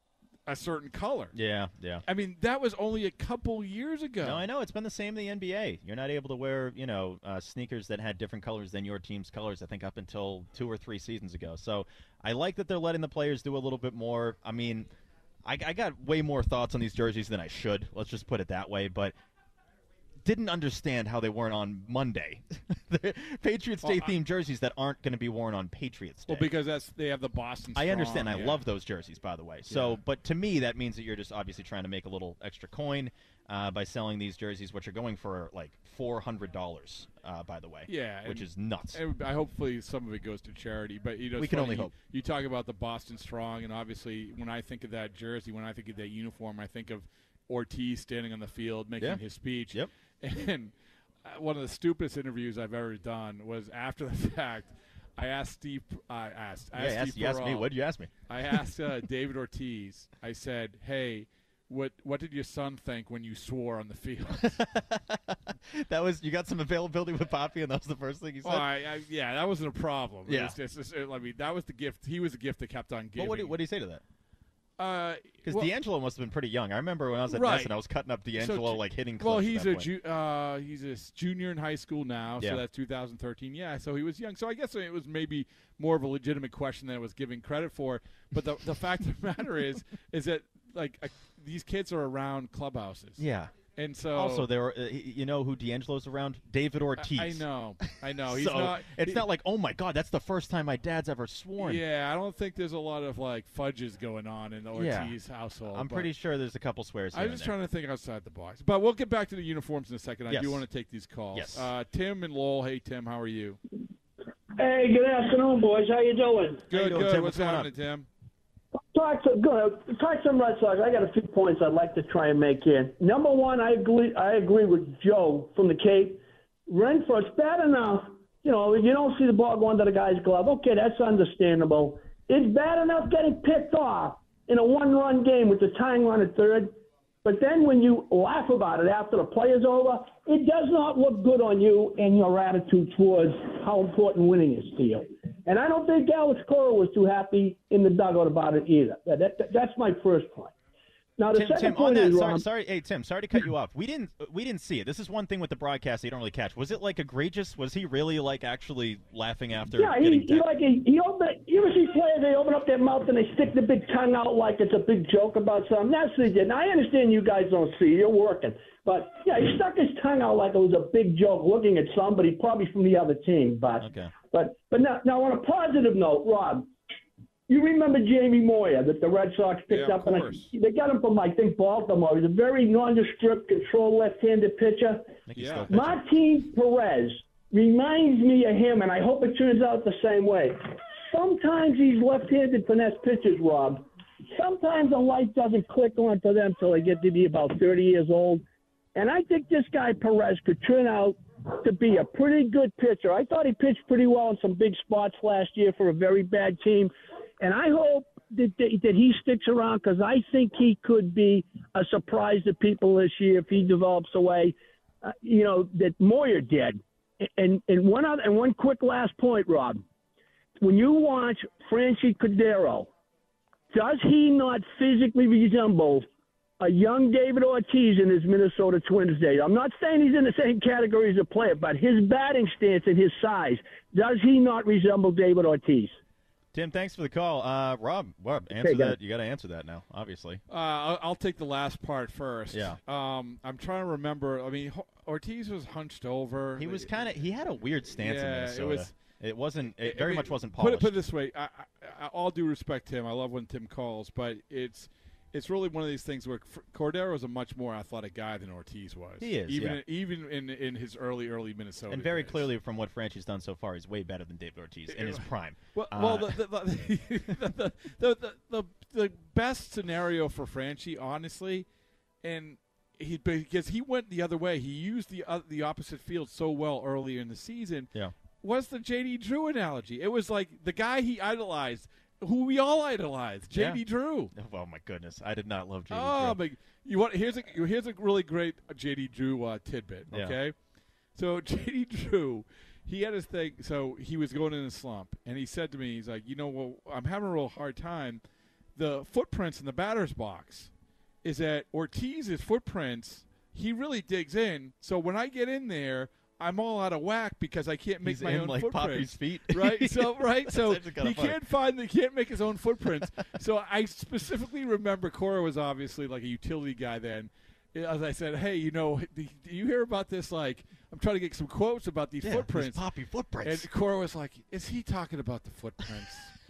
a certain color.
Yeah, yeah.
I mean, that was only a couple years ago.
No, I know. It's been the same in the N B A. You're not able to wear, you know, uh, sneakers that had different colors than your team's colors, I think, up until two or three seasons ago. So I like that they're letting the players do a little bit more. I mean, I, I got way more thoughts on these jerseys than I should. Let's just put it that way. But didn't understand how they weren't on Monday. The Patriots
Well,
Day-themed jerseys that aren't going to be worn on Patriots Day.
Well, because that's they have the Boston
I
Strong,
understand. I
yeah.
love those jerseys, by the way. So,
Yeah.
but to me, that means that you're just obviously trying to make a little extra coin uh, by selling these jerseys, which are going for like four hundred dollars, uh, by the way.
Yeah,
which
and-
is nuts.
and I hopefully some of it goes to charity, but you know,
We
it's
can
funny,
only
you-
hope.
You talk about the Boston Strong, and obviously, when I think of that jersey, when I think of that uniform, I think of Ortiz standing on the field making
Yeah.
his speech.
Yep.
And uh, one of the stupidest interviews I've ever done was after the fact. I asked Steve. I asked. I
Yeah,
asked
ask-
Steve
you asked me.
Peralt.
What'd you ask me?
I asked uh, David Ortiz. I said, "Hey, what what did your son think when you swore on the field?"
That was you got some availability with Poppy, and that was the first thing you said.
Well, I, I, yeah, that wasn't a problem. It
Yeah.
was just- it's- I mean, that was the gift. He was the gift that kept on giving.
Well, what do you, what do you say to that?
Uh,
Because
well,
D'Angelo must have been pretty young. I remember when I was at
right.
Nesson, I was cutting up D'Angelo,
so,
like hitting clips
Well,
at
he's
that
a
point.
ju- uh, he's a junior in high school now,
Yeah.
so that's two thousand thirteen. Yeah, so he was young. So I guess it was maybe more of a legitimate question than it was giving credit for. But the the fact of the matter is, is that like uh, these kids are around clubhouses.
Yeah.
And so
also, there, were, uh, you know who D'Angelo's around? David Ortiz.
I, I know, I know. He's
so
not.
It's
he,
not like, oh my God, that's the first time my dad's ever sworn.
Yeah, I don't think there's a lot of like fudges going on in the Ortiz
yeah.
household.
I'm pretty sure there's a couple swears.
I'm just trying to think outside the box. But we'll get back to the uniforms in a second. I
yes.
do want to take these calls.
Yes.
Uh, Tim and Lowell. Hey, Tim, how are you?
Hey, good afternoon, boys. How you doing?
Good,
you doing,
good.
Tim?
What's,
What's
happening, Tim?
Talk to good. Talk some Red Sox. I got a few points I'd like to try and make here. Number one, I agree. I agree with Joe from the Cape. Renfroe, it's bad enough. You know, you don't see the ball go under the guy's glove. Okay, that's understandable. It's bad enough getting picked off in a one-run game with the tying run at third. But then when you laugh about it after the play is over, it does not look good on you and your attitude towards how important winning is to you. And I don't think Alex Cora was too happy in the dugout about it either. That, that, that's my first point. Now the
Tim,
second
Tim,
point
on that,
is
sorry,
Ron,
sorry, hey Tim, sorry to cut you off. We didn't, we didn't see it. This is one thing with the broadcast you don't really catch. Was it like egregious? Was he really like actually laughing after?
Yeah,
getting
he, he like he, he open. You ever see players? They open up their mouth and they stick the big tongue out like it's a big joke about something. That's what he did. Now I understand you guys don't see. You're working, but yeah, he stuck his tongue out like it was a big joke, looking at somebody probably from the other team. But
okay.
but but now now on a positive note, Rob. You remember Jamie Moyer that the Red Sox picked
yeah,
up,
and
I, they got him from I think Baltimore. He's a very nondescript, control left-handed pitcher.
Yeah.
Martin Perez reminds me of him, and I hope it turns out the same way. Sometimes these left-handed finesse pitchers, Rob, sometimes the light doesn't click on to them until they get to be about thirty years old. And I think this guy Perez could turn out to be a pretty good pitcher. I thought he pitched pretty well in some big spots last year for a very bad team. And I hope that, that, that he sticks around because I think he could be a surprise to people this year if he develops the way, uh, you know, that Moyer did. And and one other, and one quick last point, Rob. When you watch Franchi Cordero, does he not physically resemble a young David Ortiz in his Minnesota Twins days? I'm not saying he's in the same category as a player, but his batting stance and his size, does he not resemble David Ortiz?
Tim, thanks for the call. Uh, Rob, Rob, answer
Hey,
that. You got to answer that now, obviously.
Uh, I'll, I'll take the last part first.
Yeah.
Um, I'm trying to remember. I mean, Ortiz was hunched over.
He was kind of. He had a weird stance
yeah,
in Minnesota.
It was.
It wasn't. It
I
very
mean,
much wasn't
put
polished.
it, put it this way. I, I, all due respect to him, I love when Tim calls, but it's it's really one of these things where Cordero is a much more athletic guy than Ortiz was.
He is,
even
yeah.
even in in his early early Minnesota.
And very
days.
clearly, from what Franchi's done so far, he's way better than David Ortiz in his prime.
Well,
uh,
well the, the, the, the, the, the, the, the best scenario for Franchi, honestly, and he because he went the other way. He used the uh, the opposite field so well earlier in the season.
Yeah.
Was the J D Drew analogy? It was like the guy he idolized, who we all idolized, J D
Yeah.
Drew.
Oh my goodness, I did not love J D
Oh,
Drew.
but you want here's a here's a really great J D Drew uh, tidbit.
Yeah.
Okay, so J D Drew, he had his thing. So he was going in a slump, and he said to me, he's like, you know, well, I'm having a real hard time. The footprints in the batter's box is that Ortiz's footprints. He really digs in. So when I get in there, I'm all out of whack because I can't make
He's
my
in
own
like
footprints.
Poppy's feet.
Right? So right, so
That's actually kinda
he
funny.
can't find he can't make his own footprints. So I specifically remember Cora was obviously like a utility guy then. As I said, hey, you know, do you hear about this? Like, I'm trying to get some quotes about these
Yeah,
footprints.
these Poppy footprints.
And Cora was like, is he talking about the footprints?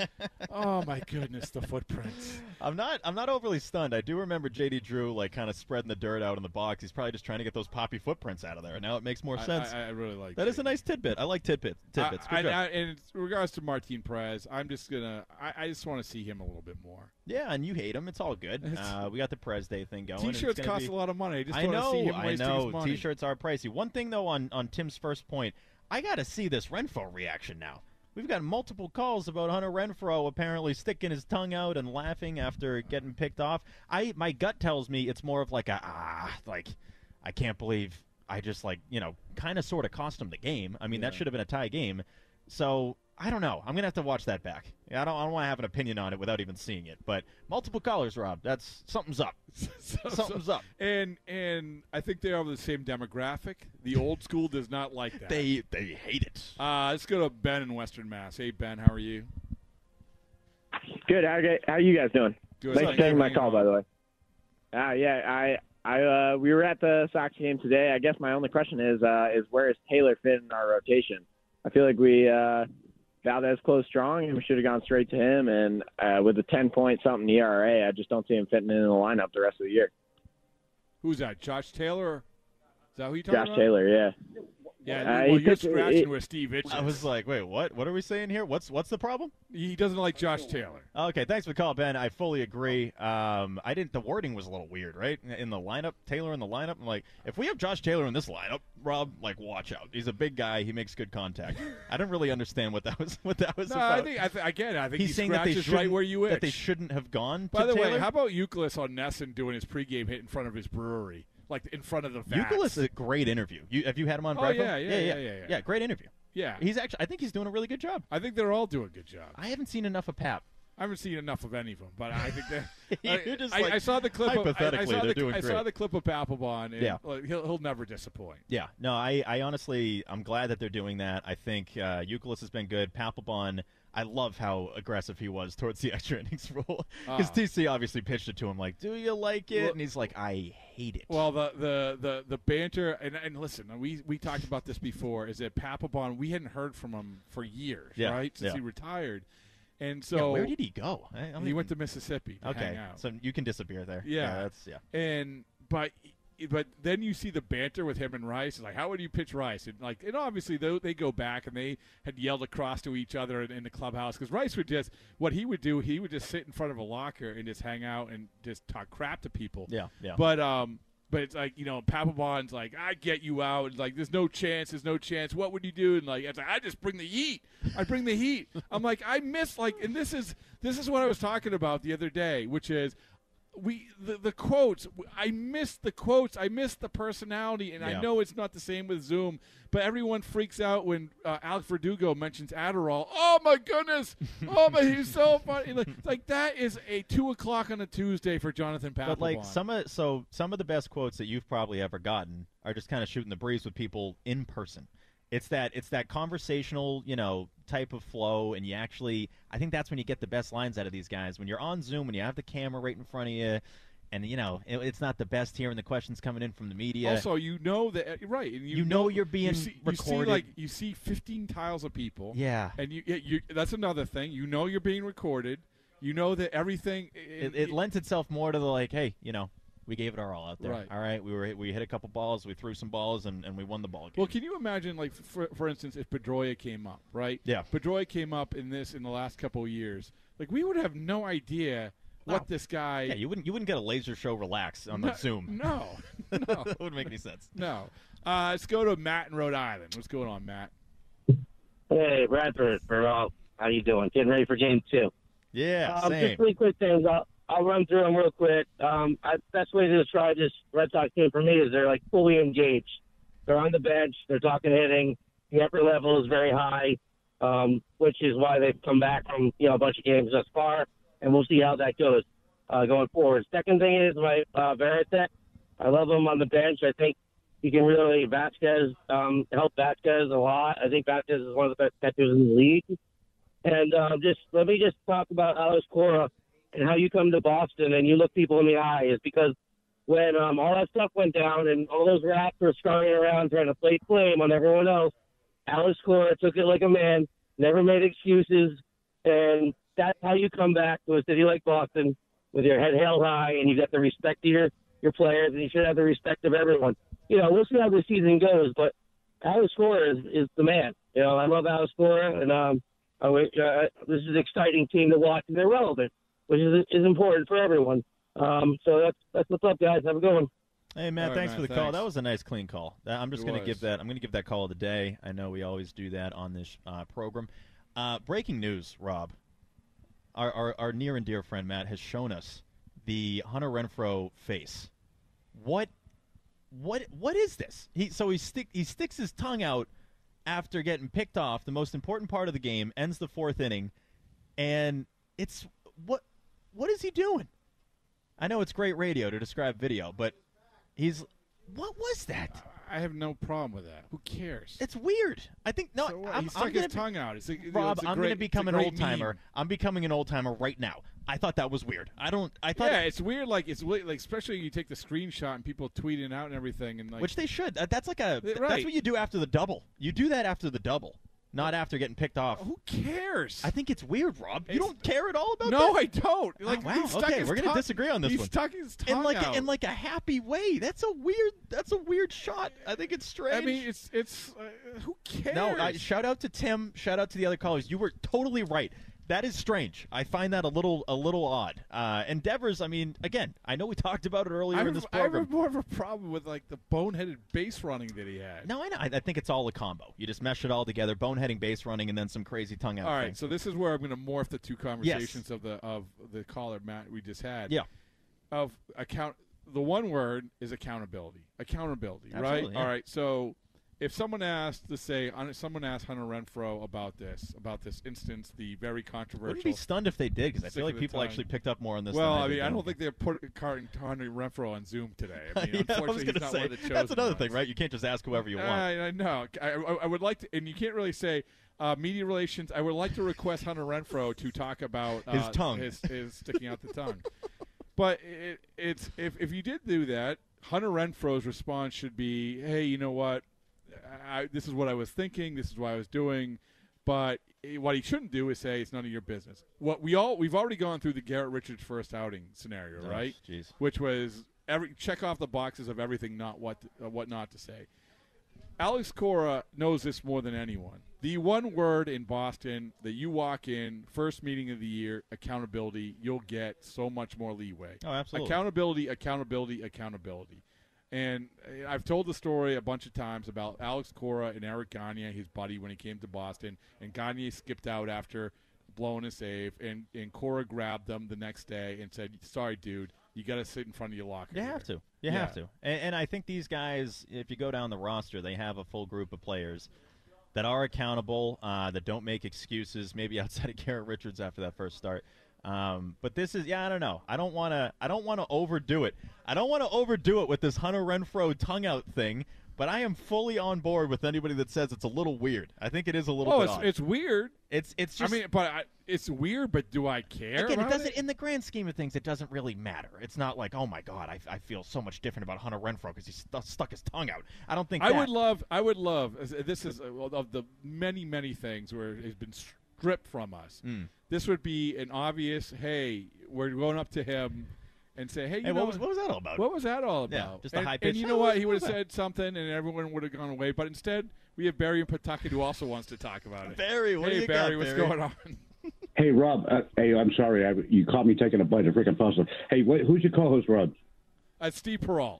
Oh my goodness, the footprints.
I'm not. I'm not overly stunned. I do remember J D Drew like kind of spreading the dirt out in the box. He's probably just trying to get those Poppy footprints out of there. Now it makes more
I-
sense.
I, I really like
that. Is a nice tidbit. I like tidbits. Tidbits. Good
I,
job.
I, and in regards to Martin Perez, I'm just gonna. I, I just want to see him a little bit more.
Yeah, and you hate him. It's all good. Uh, we got the Prez Day thing going.
T-shirts
It's gonna
cost
be-
a lot of money. I just
I
want to
know.
see him
I
wasting
know.
his money.
T-shirts are pricey. One thing though, on on Tim's first point, I got to see this Renfroe reaction now. We've got multiple calls about Hunter Renfroe apparently sticking his tongue out and laughing after getting picked off. I my gut tells me it's more of like a ah, like I can't believe I just like you know kind of sort of cost him the game. I mean
Yeah.
that should have been a tie game. So I don't know. I'm going to have to watch that back. I don't, I don't want to have an opinion on it without even seeing it. But multiple callers, Rob. That's something's up.
so,
something's
so,
up.
And and I think they are the same demographic. The old school does not like that.
They they hate it.
Uh, let's go to Ben in Western Mass. Hey, Ben, how are you?
Good. How, how are you guys doing?
Good.
Thanks for taking my call, by the way. Uh, yeah, I, I, uh, we were at the Sox game today. I guess my only question is, uh, is where is Taylor fit in our rotation? I feel like we uh, Valdez closed strong, and we should have gone straight to him. And uh, with a ten point something E R A, I just don't see him fitting in the lineup the rest of the year.
Who's that? Josh Taylor? Is that who you talking
Josh
about?
Taylor, yeah.
Yeah,
Uh,
well,
he
you're
took-
scratching
it-
with Steve Itches.
I was like, wait, what? What are we saying here? What's what's the problem?
He doesn't like Josh Taylor.
Okay, thanks for the call, Ben. I fully agree. Um, I didn't. The wording was a little weird, right? In the lineup, Taylor in the lineup. I'm like, if we have Josh Taylor in this lineup, Rob, like, watch out. He's a big guy. He makes good contact. I didn't really understand what that was. What that was
No,
about.
I think I th- again. I think
He's
he
saying that they
scratches right
shouldn't-
where you itch.
that they shouldn't have gone.
By
to
the
Taylor?
way, how about Euclid on Nesson doing his pregame hit in front of his brewery, like in front of the vats?
Euclid is a great interview. You, have you had him on?
Oh,
Bravo?
yeah, yeah,
yeah,
yeah, yeah, yeah.
Yeah, great interview.
Yeah,
he's actually. I think he's doing a really good job.
I think they're all doing a good job.
I haven't seen enough of Pap.
I haven't seen enough of any of them, but I think that
You're just
I,
like,
I saw the clip. Of, I, I
hypothetically,
saw
they're
the,
doing
I saw
great.
the clip of Papelbon, and
Yeah.
like, he'll he'll never disappoint.
Yeah, no, I, I honestly, I'm glad that they're doing that. I think uh, Euclid has been good. Papelbon, I love how aggressive he was towards the extra innings rule. Because
Oh.
T C obviously pitched it to him like, do you like it?
Well-
and he's like, I hate it.
Well, the the the, the banter, and, and listen, we we talked about this before. Is that Papelbon? We hadn't heard from him for years,
Yeah,
right? Since
yeah.
he retired, and
Yeah,
so
where did he go? I, I don't
he
even-
went to Mississippi. To
Okay,
hang out.
so you can disappear there.
Yeah,
that's yeah.
And but but then you see the banter with him and Rice. It's like, how would you pitch Rice? And like, and obviously they, they go back and they had yelled across to each other in, in the clubhouse because Rice would just what he would do. He would just sit in front of a locker and just hang out and just talk crap to people.
Yeah, yeah.
But um. But it's like, you know, Papelbon's like, I get you out. It's like, there's no chance. There's no chance. What would you do? And like, it's like, I just bring the heat. I bring the heat. I'm like, I miss like, and this is this is what I was talking about the other day, which is we the, the quotes. I miss the quotes. I miss the personality, and
Yeah.
I know it's not the same with Zoom. But everyone freaks out when uh, Alex Verdugo mentions Adderall. Oh my goodness! Oh my, he's so funny. Like, like that is a two o'clock on a Tuesday for Jonathan Papelbon.
But like some of so some of the best quotes that you've probably ever gotten are just kind of shooting the breeze with people in person. It's that it's that conversational, you know, type of flow, and you actually I think that's when you get the best lines out of these guys. When you're on Zoom, when you have the camera right in front of you, and you know it, it's not the best hearing the questions coming in from the media.
Also, you know that right. And you,
You know you're being
you see, You see
recorded.
like you see fifteen tiles of people.
Yeah.
and you, yeah, you that's another thing. You know you're being recorded. You know that everything.
it, it lends itself more to the like, hey, you know, we gave it our all out there.
Right.
All right, we were we hit a couple balls, we threw some balls, and, and we won the ball game.
Well, can you imagine, like, for, for instance, if Pedroia came up, right?
Yeah.
Pedroia came up in this in the last couple of years. Like, we would have no idea what
No.
this guy.
Yeah, you wouldn't you wouldn't get a laser show relax on
No,
the Zoom.
No, no,
that wouldn't make any sense.
No. Uh, let's go to Matt in Rhode Island. What's going on, Matt?
Hey, Bradford, Burrell. How you doing? Getting ready for game two.
Yeah,
um,
same.
Just three quick things. I'll, I'll run through them real quick. Um, I, best way to describe this Red Sox team for me is they're like fully engaged. They're on the bench. They're talking hitting. The upper level is very high, um, which is why they've come back from you know a bunch of games thus far, and we'll see how that goes uh, going forward. Second thing is my uh, Veritek. I love him on the bench. I think he can really Vasquez um, help Vasquez a lot. I think Vasquez is one of the best catchers in the league. And um, just let me just talk about Alex Cora and how you come to Boston and you look people in the eye is because when um, all that stuff went down and all those rats were scurrying around trying to play blame on everyone else, Alex Cora took it like a man, never made excuses, and that's how you come back to a city like Boston with your head held high and you got the respect of your, your players and you should have the respect of everyone. You know, we'll see how the season goes, but Alex Cora is, is the man. You know, I love Alex Cora, and um, I wish, uh, this is an exciting team to watch, and they're relevant, which is is important for everyone. Um, so that's that's what's up, guys. Have a good one.
Hey Matt,
All right,
thanks
Matt,
for the
thanks.
call. That was a nice, clean call. That- I'm just
It
going to
was.
give that. I'm going to give that call of the day. I know we always do that on this uh, program. Uh, breaking news, Rob. Our, our our near and dear friend Matt has shown us the Hunter Renfroe face. What what what is this? He so he stick he sticks his tongue out after getting picked off, the most important part of the game, ends the fourth inning, and it's what what is he doing? I know it's great radio to describe video, but he's what was that?
I have no problem with that. Who cares?
It's weird. I think no.
So what?
I'm,
he stuck
I'm
his
gonna
tongue
be,
out. It's a, you
Rob,
know, it's a
I'm
great,
going to become
it's
an
a
old
great
timer.
meme.
I'm becoming an old timer right now. I thought that was weird. I don't. I thought.
Yeah, it's weird. Like it's weird, like especially you take the screenshot and people tweeting out and everything, and like
which they should. That- That's like a.
Right.
That's what you do after the double. You do that after the double, not after getting picked off.
Who cares?
I think it's weird, Rob. You don't care at all about
No,
that?
I don't. Like,
oh,
he
wow.
stuck
Okay,
his
we're gonna
tongue-
disagree on this
he
one.
stuck his tongue
in like
out.
A, in like a happy way. That's a weird. That's a weird shot. I think it's strange.
I mean, it's it's uh, who cares?
No, I, shout out to Tim. Shout out to the other callers. You were totally right. That is strange. I find that a little a little odd. Uh, Endeavors, I mean, again, I know we talked about it earlier
I
in
have,
this
I have
program.
more of a problem with like the boneheaded base running that he had.
No, I know. I, I think it's all a combo. You just mesh it all together: boneheading, base running, and then some crazy tongue out.
All right,
thing.
so this is where I'm going to morph the two conversations of the of the caller Matt we just had.
Yeah.
Of account, the one word is accountability. Accountability,
Absolutely,
right?
yeah.
All right. So if someone asked to say, someone asked Hunter Renfroe about this, about this instance, the very controversial.
Wouldn't be stunned if they did, because I
stick
feel
of
like
the
people
tongue.
actually picked up more on this.
Well,
than
I
I
mean,
did.
I don't think they're putting Hunter Renfroe on Zoom today. I mean,
yeah, I was
unfortunately,
gonna
he's not
say
one of the chosen
that's another
ones.
thing, right? You can't just ask whoever you want.
I, I know. I, I, I would like to, and you can't really say uh, media relations. I would like to request Hunter Renfroe to talk about uh,
His tongue.
his, his sticking out the tongue. But it, it's if if you did do that, Hunter Renfroe's response should be, "Hey, you know what? I, this is what I was thinking. This is what I was doing." But what he shouldn't do is say it's none of your business. What we all we've already gone through the Garrett Richards first outing scenario,
Oh,
right?
jeez.
Which was every check off the boxes of everything, not what uh, what not to say. Alex Cora knows this more than anyone. The one word in Boston that you walk in, first meeting of the year, accountability, you'll get so much more leeway.
Oh, absolutely.
Accountability, accountability, accountability. And I've told the story a bunch of times about Alex Cora and Eric Gagne, his buddy, when he came to Boston. And Gagne skipped out after blowing a save. And, and Cora grabbed them the next day and said, "Sorry, dude, you got to sit in front of your locker."
You
here."
have to. You
Yeah.
have to. And, and I think these guys, if you go down the roster, they have a full group of players that are accountable, uh, that don't make excuses, maybe outside of Garrett Richards after that first start. Um, but this is, yeah, I don't know. I don't want to. I don't want to overdo it. I don't want to overdo it with this Hunter Renfroe tongue out thing. But I am fully on board with anybody that says it's a little weird. I think it is a little
Oh,
bit
it's,
odd.
it's weird.
It's it's just.
I mean, but I, it's weird. But do I care?
Again, it
about
doesn't.
it?
In the grand scheme of things, it doesn't really matter. It's not like, oh my God, I, I feel so much different about Hunter Renfroe because he stu- stuck his tongue out. I don't think.
I
that.
would love. I would love. as- This is uh, of the many, many things where it's been stripped from us.
Mm.
This would be an obvious. Hey, we're going up to him and say, "Hey, you
Hey,
know
what was what was that all about?
What was that all
Yeah,
about?"
just a
and,
high
and
pitch.
you
"Hey,
know
what
what?
was-
He
what
would have
was that?"
said something, and everyone would have gone away. But instead, we have Barry in Pawtucket who also wants to talk about it.
Barry, what
hey,
do you
Barry,
got,
what's
Barry?
going on?
Hey, Rob. Uh, hey, I'm sorry. I, you caught me taking a bite of freaking pasta. Hey, wait, who's your co-host, Rob?
Uh, Steve Peralt.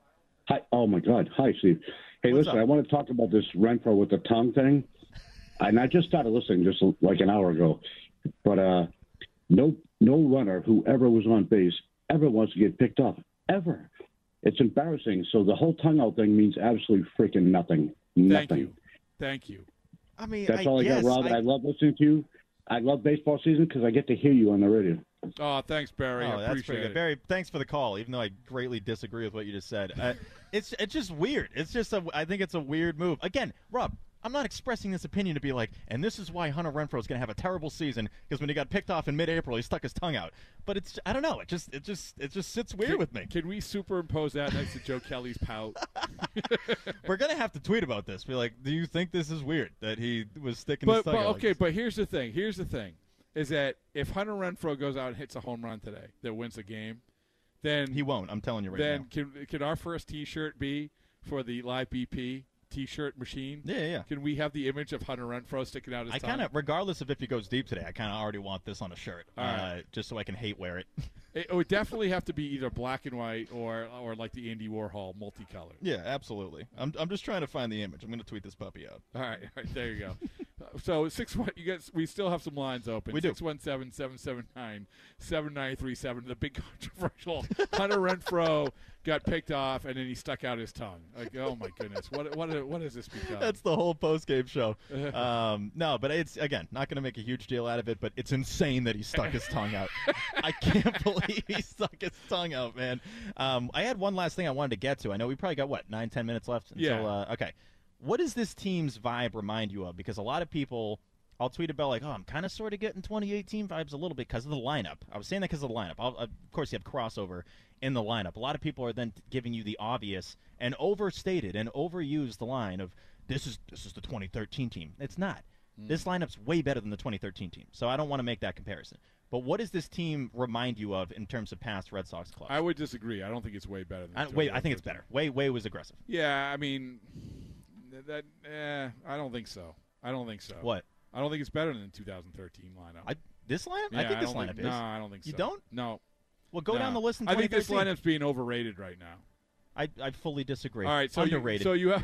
Hi. Oh my God. Hi, Steve. Hey,
What's
listen.
up?
I want to talk about this Renfro with the tongue thing, and I just started listening just like an hour ago. But uh, no, no runner who ever was on base ever wants to get picked off ever. It's embarrassing. So the whole tongue out thing means absolutely freaking nothing. Nothing.
Thank you. Thank you.
I mean,
That's
I
all I
guess,
got, Rob.
I,
I love listening to you. I love baseball season because I get to hear you on the radio.
Oh, thanks, Barry.
Oh,
I
that's
appreciate
pretty good.
it.
Barry, thanks for the call. Even though I greatly disagree with what you just said, uh, it's it's just weird. It's just a, I think it's a weird move. Again, Rob, I'm not expressing this opinion to be like, and this is why Hunter Renfroe is going to have a terrible season because when he got picked off in mid-April, he stuck his tongue out. But it's I don't know. It just it just it just sits weird
Can,
with me.
Can we superimpose that next to Joe Kelly's pout?
We're gonna have to tweet about this. Be like, do you think this is weird that he was sticking
But,
his tongue
but
out? like
okay,
this?
but here's the thing. Here's the thing, is that if Hunter Renfroe goes out and hits a home run today that wins the game, then
he won't. I'm telling you right
then
now.
can can our first T-shirt be for the Live B P T-shirt machine?
Yeah, yeah.
Can we have the image of Hunter Renfroe sticking out his
I
tongue?
kind of, regardless of if he goes deep today, I kind of already want this on a shirt,
All
uh,
right.
just so I can hate wear it.
It would definitely have to be either black and white or or like the Andy Warhol multicolored.
Yeah, absolutely. I'm I'm just trying to find the image. I'm going to tweet this puppy out.
All right, all right, there you go. So six one. You guys, we still have some lines open.
We do.
Six one seven seven seven nine seven nine three seven. The big controversial Hunter Renfroe got picked off, and then he stuck out his tongue. Like, oh my goodness, what what what has this become?
That's the whole post-game show. um, no, but it's, again, not going to make a huge deal out of it, but it's insane that he stuck his tongue out. I can't believe he stuck his tongue out, man. Um, I had one last thing I wanted to get to. I know we probably got, what, nine, ten minutes left? Until,
Yeah.
Uh, okay. What does this team's vibe remind you of? Because a lot of people, I'll tweet about, like, oh, I'm kind of sort of getting twenty eighteen vibes a little bit because of the lineup. I was saying that because of the lineup. I'll, of course, you have crossover in the lineup. A lot of people are then giving you the obvious and overstated and overused the line of, this is this is the twenty thirteen team. It's not. Mm. This lineup's way better than the twenty thirteen team, so I don't want to make that comparison. But what does this team remind you of in terms of past Red Sox clubs?
I would disagree. I don't think it's way better than.
I, wait, I think it's better. Way, way was aggressive.
Yeah, I mean, that. Eh, I don't think so. I don't think so.
What?
I don't think it's better than the two thousand thirteen lineup.
I, this lineup?
Yeah,
I think this
don't
lineup
think,
is.
No, I don't think so.
You don't?
No.
Well, go
No.
down the list in
I think this
twenty thirteen.
lineup's being overrated right now.
I, I fully disagree.
All right, so
underrated.
You, so you have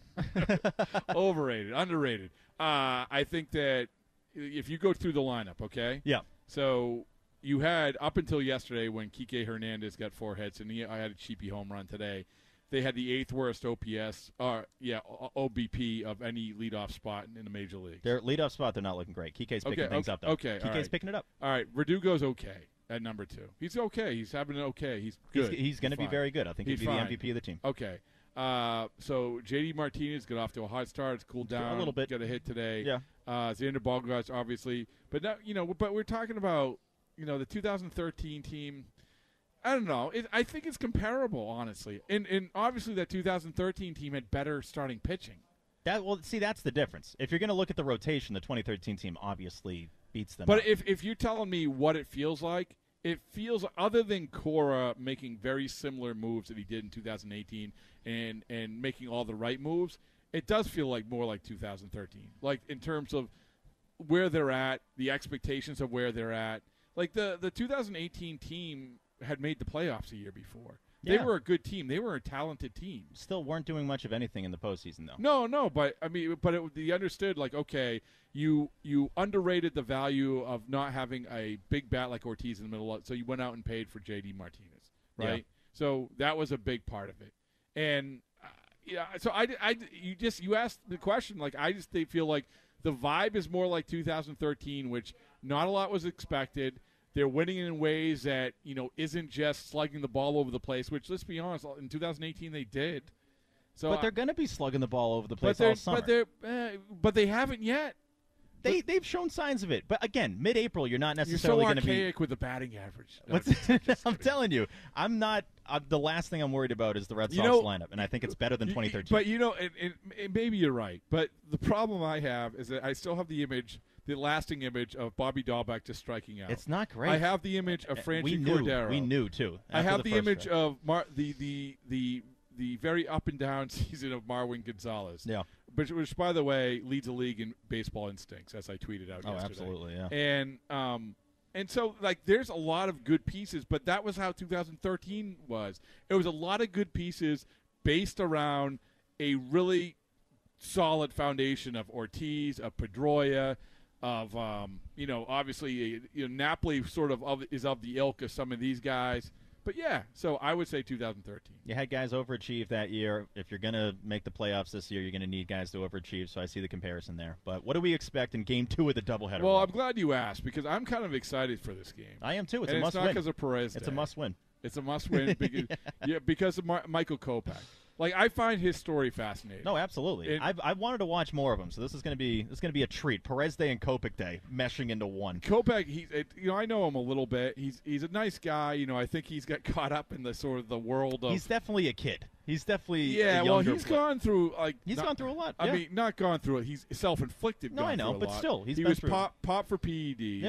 overrated, underrated. Uh, I think that if you go through the lineup, okay?
Yeah.
So you had up until yesterday when Kike Hernandez got four hits, and he, I had a cheapy home run today. They had the eighth worst O P S, uh, yeah, O B P of any leadoff spot in the major league.
Their leadoff spot, they're not looking great. Kike's picking
okay,
things
okay,
up, though.
Okay,
Kike's
all right.
picking it up.
All right, Verdugo's okay at number two. He's okay. He's having an okay. He's good.
He's, he's going to be
fine.
very good. I think
he's
he'd be
fine.
the M V P of the team.
Okay. Uh, so J D Martinez got off to a hot start. It's cooled down
A little bit.
Got a hit today.
Yeah.
Uh, Xander Bogaerts, obviously, but now you know. But we're talking about you know the two thousand thirteen team. I don't know. It, I think it's comparable, honestly. And and obviously that two thousand thirteen team had better starting pitching.
That well, see, that's the difference. If you're going to look at the rotation, the twenty thirteen team obviously beats them.
But
up.
if if you're telling me what it feels like, it feels other than Cora making very similar moves that he did in two thousand eighteen and and making all the right moves, it does feel like more like two thousand thirteen. Like in terms of where they're at, the expectations of where they're at. Like the the two thousand eighteen team had made the playoffs a year before. They
Yeah.
were a good team. They were a talented team.
Still weren't doing much of anything in the postseason, though.
No, no, but I mean, but it, they understood like, okay, you you underrated the value of not having a big bat like Ortiz in the middle, of, so you went out and paid for J D Martinez, right?
Yeah.
So that was a big part of it, and uh, yeah, so I, I, you just you asked the question like I just they feel like the vibe is more like two thousand thirteen, which not a lot was expected. They're winning in ways that, you know, isn't just slugging the ball over the place, which, let's be honest, in two thousand eighteen they did. So
but they're going to be slugging the ball over the place
but they're,
all summer.
But, they're, uh, but they haven't yet.
They, they've shown signs of it. But, again, mid-April, you're not
You're
necessarily
so
going to be...
archaic with the batting average. No,
What's,
just- just
I'm
kidding.
telling you, I'm not... Uh, the last thing I'm worried about is the Red
You
Sox
know-
lineup, and I think it's better than twenty thirteen.
But, you know, and, and, and maybe you're right. But the problem I have is that I still have the image, the lasting image of Bobby Dahlbeck just striking out.
It's not great.
I have the image of
Uh,
Franchi
we knew.
Cordero.
We knew, too,
I
after
have
the
the,
first
image
strike.
of Mar- the, the, the, the very up-and-down season of Marwin Gonzalez.
Yeah.
Which, which, by the way, leads the league in baseball instincts, as I tweeted out
Oh,
yesterday.
absolutely, yeah.
And um, and so, like, there's a lot of good pieces, but that was how two thousand thirteen was. It was a lot of good pieces based around a really solid foundation of Ortiz, of Pedroia, of, um, you know, obviously, you know, Napoli sort of, of is of the ilk of some of these guys. But, yeah, so I would say two thousand thirteen.
You had guys overachieve that year. If you're going to make the playoffs this year, you're going to need guys to overachieve, so I see the comparison there. But what do we expect in Game two of the doubleheader?
Well,
Rob?
I'm glad you asked because I'm kind of excited for this game.
I am too. It's
and
a must
it's not
win.
because of Perez
It's
Day.
a must win.
It's a must win because, yeah. yeah, because of Mar- Michael Kopech. Like, I find his story fascinating.
No, absolutely.
And-
I've, I wanted to watch more of them, so this is going to be this is going to be a treat. Perez Day and Kopech Day meshing into one.
Kopech, he's it, you know I know him a little bit. He's he's a nice guy. You know I think he's got caught up in the sort of the world of.
He's definitely a kid. He's definitely
yeah.
a
Well,
younger
he's
player.
gone through like
He's
not-
gone through a lot.
I
yeah.
mean, not gone through it. He's self-inflicted.
No,
gone
I know,
through a
but
lot.
still, he's
he
been
was
through it.
pop pop for P E Ds.
Yeah.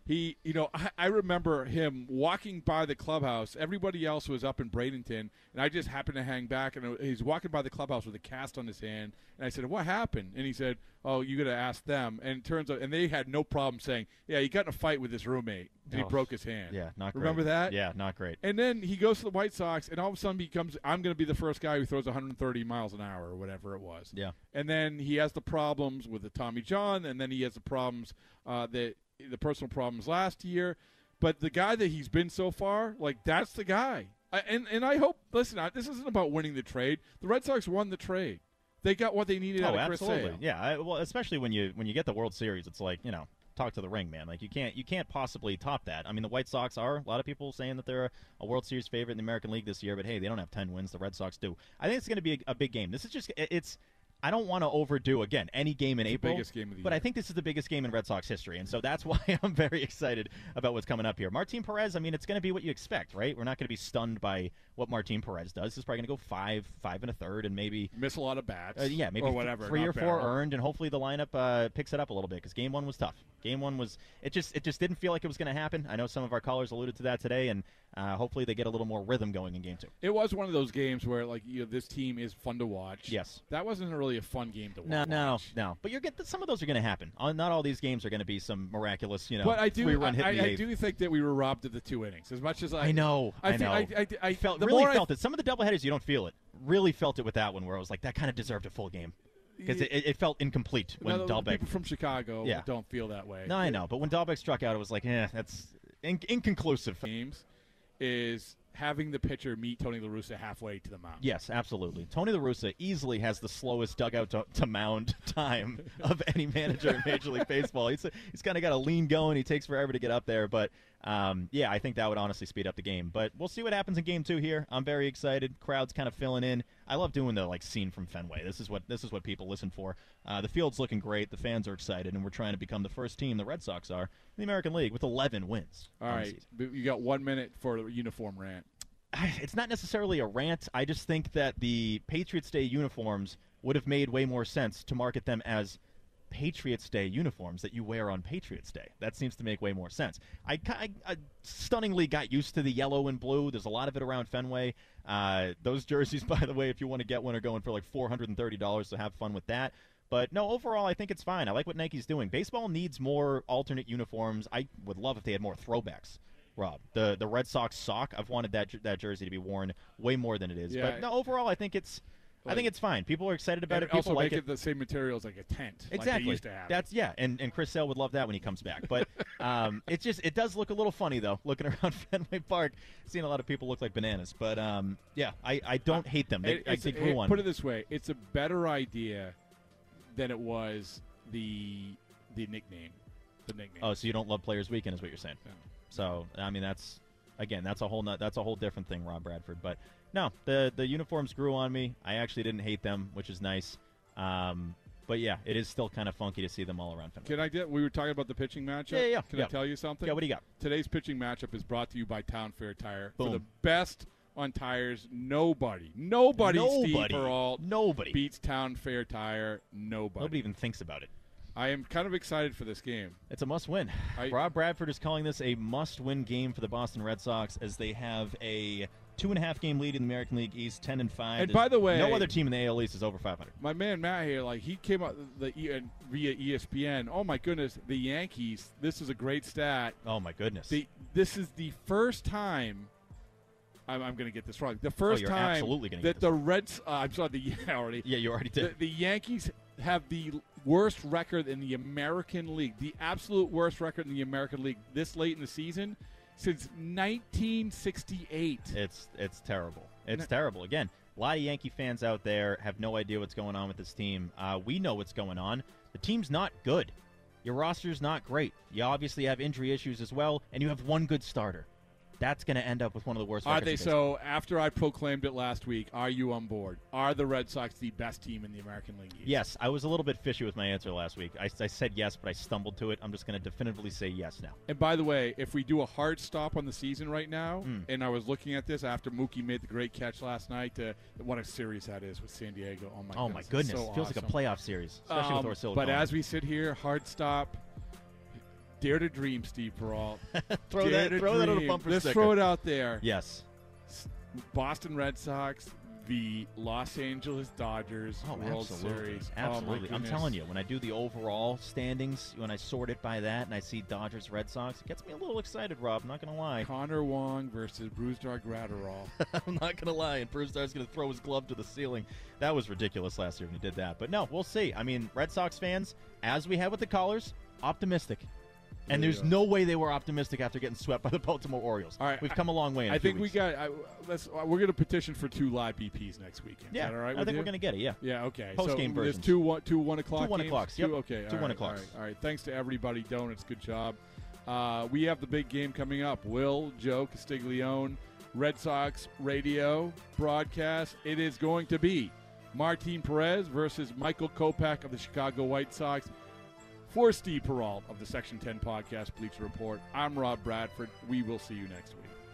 He, you know, I, I remember him walking by the clubhouse. Everybody else was up in Bradenton, and I just happened to hang back. And he's walking by the clubhouse with a cast on his hand. And I said, "What happened?" And he said, "Oh, you got to ask them." And it turns out, and they had no problem saying, "Yeah, he got in a fight with his roommate, and
Oh.
he broke his hand."
Yeah, not great.
Remember that?
Yeah, not great.
And then he goes to the White Sox, and all of a sudden becomes, I'm going to be the first guy who throws one hundred thirty miles an hour or whatever it was.
Yeah.
And then he has the problems with the Tommy John, and then he has the problems uh, that the personal problems last year. But the guy that he's been so far, like, that's the guy. I, and, and I hope, listen, I, this isn't about winning the trade. The Red Sox won the trade. They got what they needed
Oh,
out of Chris
absolutely.
Sale.
Yeah, I, well, especially when you when you get the World Series, it's like, you know, talk to the ring, man. Like, you can't you can't possibly top that. I mean, the White Sox are, a lot of people saying that they're a, a World Series favorite in the American League this year, but hey, they don't have ten wins. The Red Sox do. I think it's going to be a, a big game. This is just, it, it's, I don't want to overdo, again, any game in
It's the
April,
biggest game of the
but
year.
I think this is the biggest game in Red Sox history, and so that's why I'm very excited about what's coming up here. Martin Perez, I mean, it's going to be what you expect, right? We're not going to be stunned by what Martin Perez does. He's probably going to go five, five and a third, and maybe
miss a lot of bats.
Uh, yeah, maybe
or
th-
whatever,
three
not
or four
barrel.
earned, and hopefully the lineup uh, picks it up a little bit because game one was tough. Game one was it just it just didn't feel like it was going to happen. I know some of our callers alluded to that today, and uh, hopefully they get a little more rhythm going in game two.
It was one of those games where, like, you know, this team is fun to watch.
Yes.
That wasn't really a fun game to watch.
No, no, no. But you're get some of those are going to happen. Uh, Not all these games are going to be some miraculous, you know,
But I do,
three-run hit
I,
in the
I
eighth.
do think that we were robbed of the two innings. As much as I,
I know, I,
I,
know.
think- I, I, I
felt
the
really
more I-
felt it. Some of the doubleheaders you don't feel it. Really felt it with that one, where I was like, that kind of deserved a full game because it, it felt incomplete when
Now, the
Dahlbeck.
people from Chicago
Yeah.
don't feel that way.
No, I know, but when Dahlbeck struck out, it was like, eh, that's in- inconclusive.
Games is having the pitcher meet Tony La Russa halfway to the mound.
Yes, absolutely. Tony La Russa easily has the slowest dugout to, to mound time of any manager in Major League Baseball. He's he's kind of got a lean going. He takes forever to get up there, but um, yeah, I think that would honestly speed up the game. But we'll see what happens in Game Two here. I'm very excited. Crowd's kind of filling in. I love doing the like scene from Fenway. This is what this is what people listen for. Uh, the field's looking great. The fans are excited, and we're trying to become the first team, the Red Sox are, in the American League with eleven wins.
All
on the
right,
season.
but you got one minute for the uniform rant.
It's not necessarily a rant. I just think that the Patriots Day uniforms would have made way more sense to market them as Patriots Day uniforms that you wear on Patriots Day. That seems to make way more sense. I, I, I stunningly got used to the yellow and blue. There's a lot of it around Fenway. Uh, those jerseys, by the way, if you want to get one, are going for like four hundred thirty dollars, so have fun with that. But no, overall, I think it's fine. I like what Nike's doing. Baseball needs more alternate uniforms. I would love if they had more throwbacks. Rob, the the Red Sox sock. I've wanted that jer- that jersey to be worn way more than it is.
Yeah.
But no, overall, I think it's I
Like-
think it's fine. People are excited about
And
it. People
also
like
make
it.
it the same material as like a tent,
Exactly.
like they used to have.
That's yeah, and and Chris Sale would love that when he comes back. But um, it's just it does look a little funny though, looking around Fenway Park, seeing a lot of people look like bananas. But um, yeah, I, I don't hate them. They,
It-
I,
it's-
they grew
it-
on
Put
me.
it this way: it's a better idea than it was the the nickname. The nickname.
Oh, so you don't love Players Weekend, is what you're saying? So I mean, that's again, that's a whole not, that's a whole different thing, Rob Bradford. But no, the the uniforms grew on me. I actually didn't hate them, which is nice. Um, but yeah, it is still kind of funky to see them all around Fenway.
Can I get? We were talking about the pitching matchup.
Yeah, yeah, yeah.
Can
Yeah.
I tell you something?
Yeah, what do you got?
Today's pitching matchup is brought to you by Town Fair Tire. For
Boom.
the best on tires, nobody, nobody, Steve
Nobody.
Peralt,
Nobody
beats Town Fair Tire. Nobody.
Nobody even thinks about it.
I am kind of excited for this game.
It's a must-win.
I-
Rob Bradford is calling this a must-win game for the Boston Red Sox as they have a two-and-a-half game lead in the American League East, ten and five.
And by the way-
no other team in the A L East is over five hundred.
My man Matt here, like he came up the E- and via E S P N. Oh my goodness, the Yankees! This is a great stat.
Oh my goodness!
The, this is the first time. I'm, I'm going to get this wrong. The first
you're
time
absolutely gonna
that
get
the Reds. Uh, I'm sorry. The yeah, already.
Yeah, you already did.
The, the Yankees have the worst record in the American League, the absolute worst record in the American League this late in the season since nineteen sixty-eight.
It's it's terrible. It's
No.
terrible. Again, a lot of Yankee fans out there have no idea what's going on with this team. Uh, we know what's going on. The team's not good. Your roster's not great. You obviously have injury issues as well, and you have one good starter. That's going to end up with one of the worst
Are
records
they
in baseball.
so? After I proclaimed it last week, are you on board? Are the Red Sox the best team in the American League East?
Yes, I was a little bit fishy with my answer last week. I, I said yes, but I stumbled to it. I'm just going to definitively say yes now.
And by the way, if we do a hard stop on the season right now,
Mm.
and I was looking at this after Mookie made the great catch last night, uh, what a series that is with San Diego. Oh, my
Oh, my
goodness. It's
goodness.
so
Feels like a
awesome.
playoff series, especially with
Um,
Orsillo
But
going.
as we sit here, hard stop, Dare to dream, Steve Peralt.
throw
Dare
that, throw that on a bumper
Let's
sticker.
throw it out there.
Yes.
Boston Red Sox, the Los Angeles Dodgers
Oh,
World
absolutely.
Series.
Absolutely.
Oh,
I'm
my
telling you,
goodness.
when I do the overall standings, when I sort it by that and I see Dodgers, Red Sox, it gets me a little excited, Rob. I'm not going to lie.
Connor Wong versus Brusdar Graterol.
I'm not going to lie. And Brusdar's going to throw his glove to the ceiling. That was ridiculous last year when he did that. But no, we'll see. I mean, Red Sox fans, as we have with the callers, optimistic. And
There you
there's
go.
no way they were optimistic after getting swept by the Baltimore Orioles.
All right,
We've come a long way in
I
a few
think
weeks.
we got. I, let's. Uh, we're going to petition for two live B Ps next weekend.
Yeah,
Is that all right
I
with
think
you?
we're gonna get it, yeah.
Yeah. Okay.
Post-game
so there's
versions.
two one two one o'clock.
Two one
games?
o'clocks,
Two,
yep.
Okay.
Two
all
one
right,
o'clocks.
All right, all right. Thanks to everybody. Donuts. Good job. Uh, we have the big game coming up. Will Joe Castiglione, Red Sox radio broadcast. It is going to be Martin Perez versus Michael Kopech of the Chicago White Sox. For Steve Peralt of the Section ten Podcast Bleacher Report, I'm Rob Bradford. We will see you next week.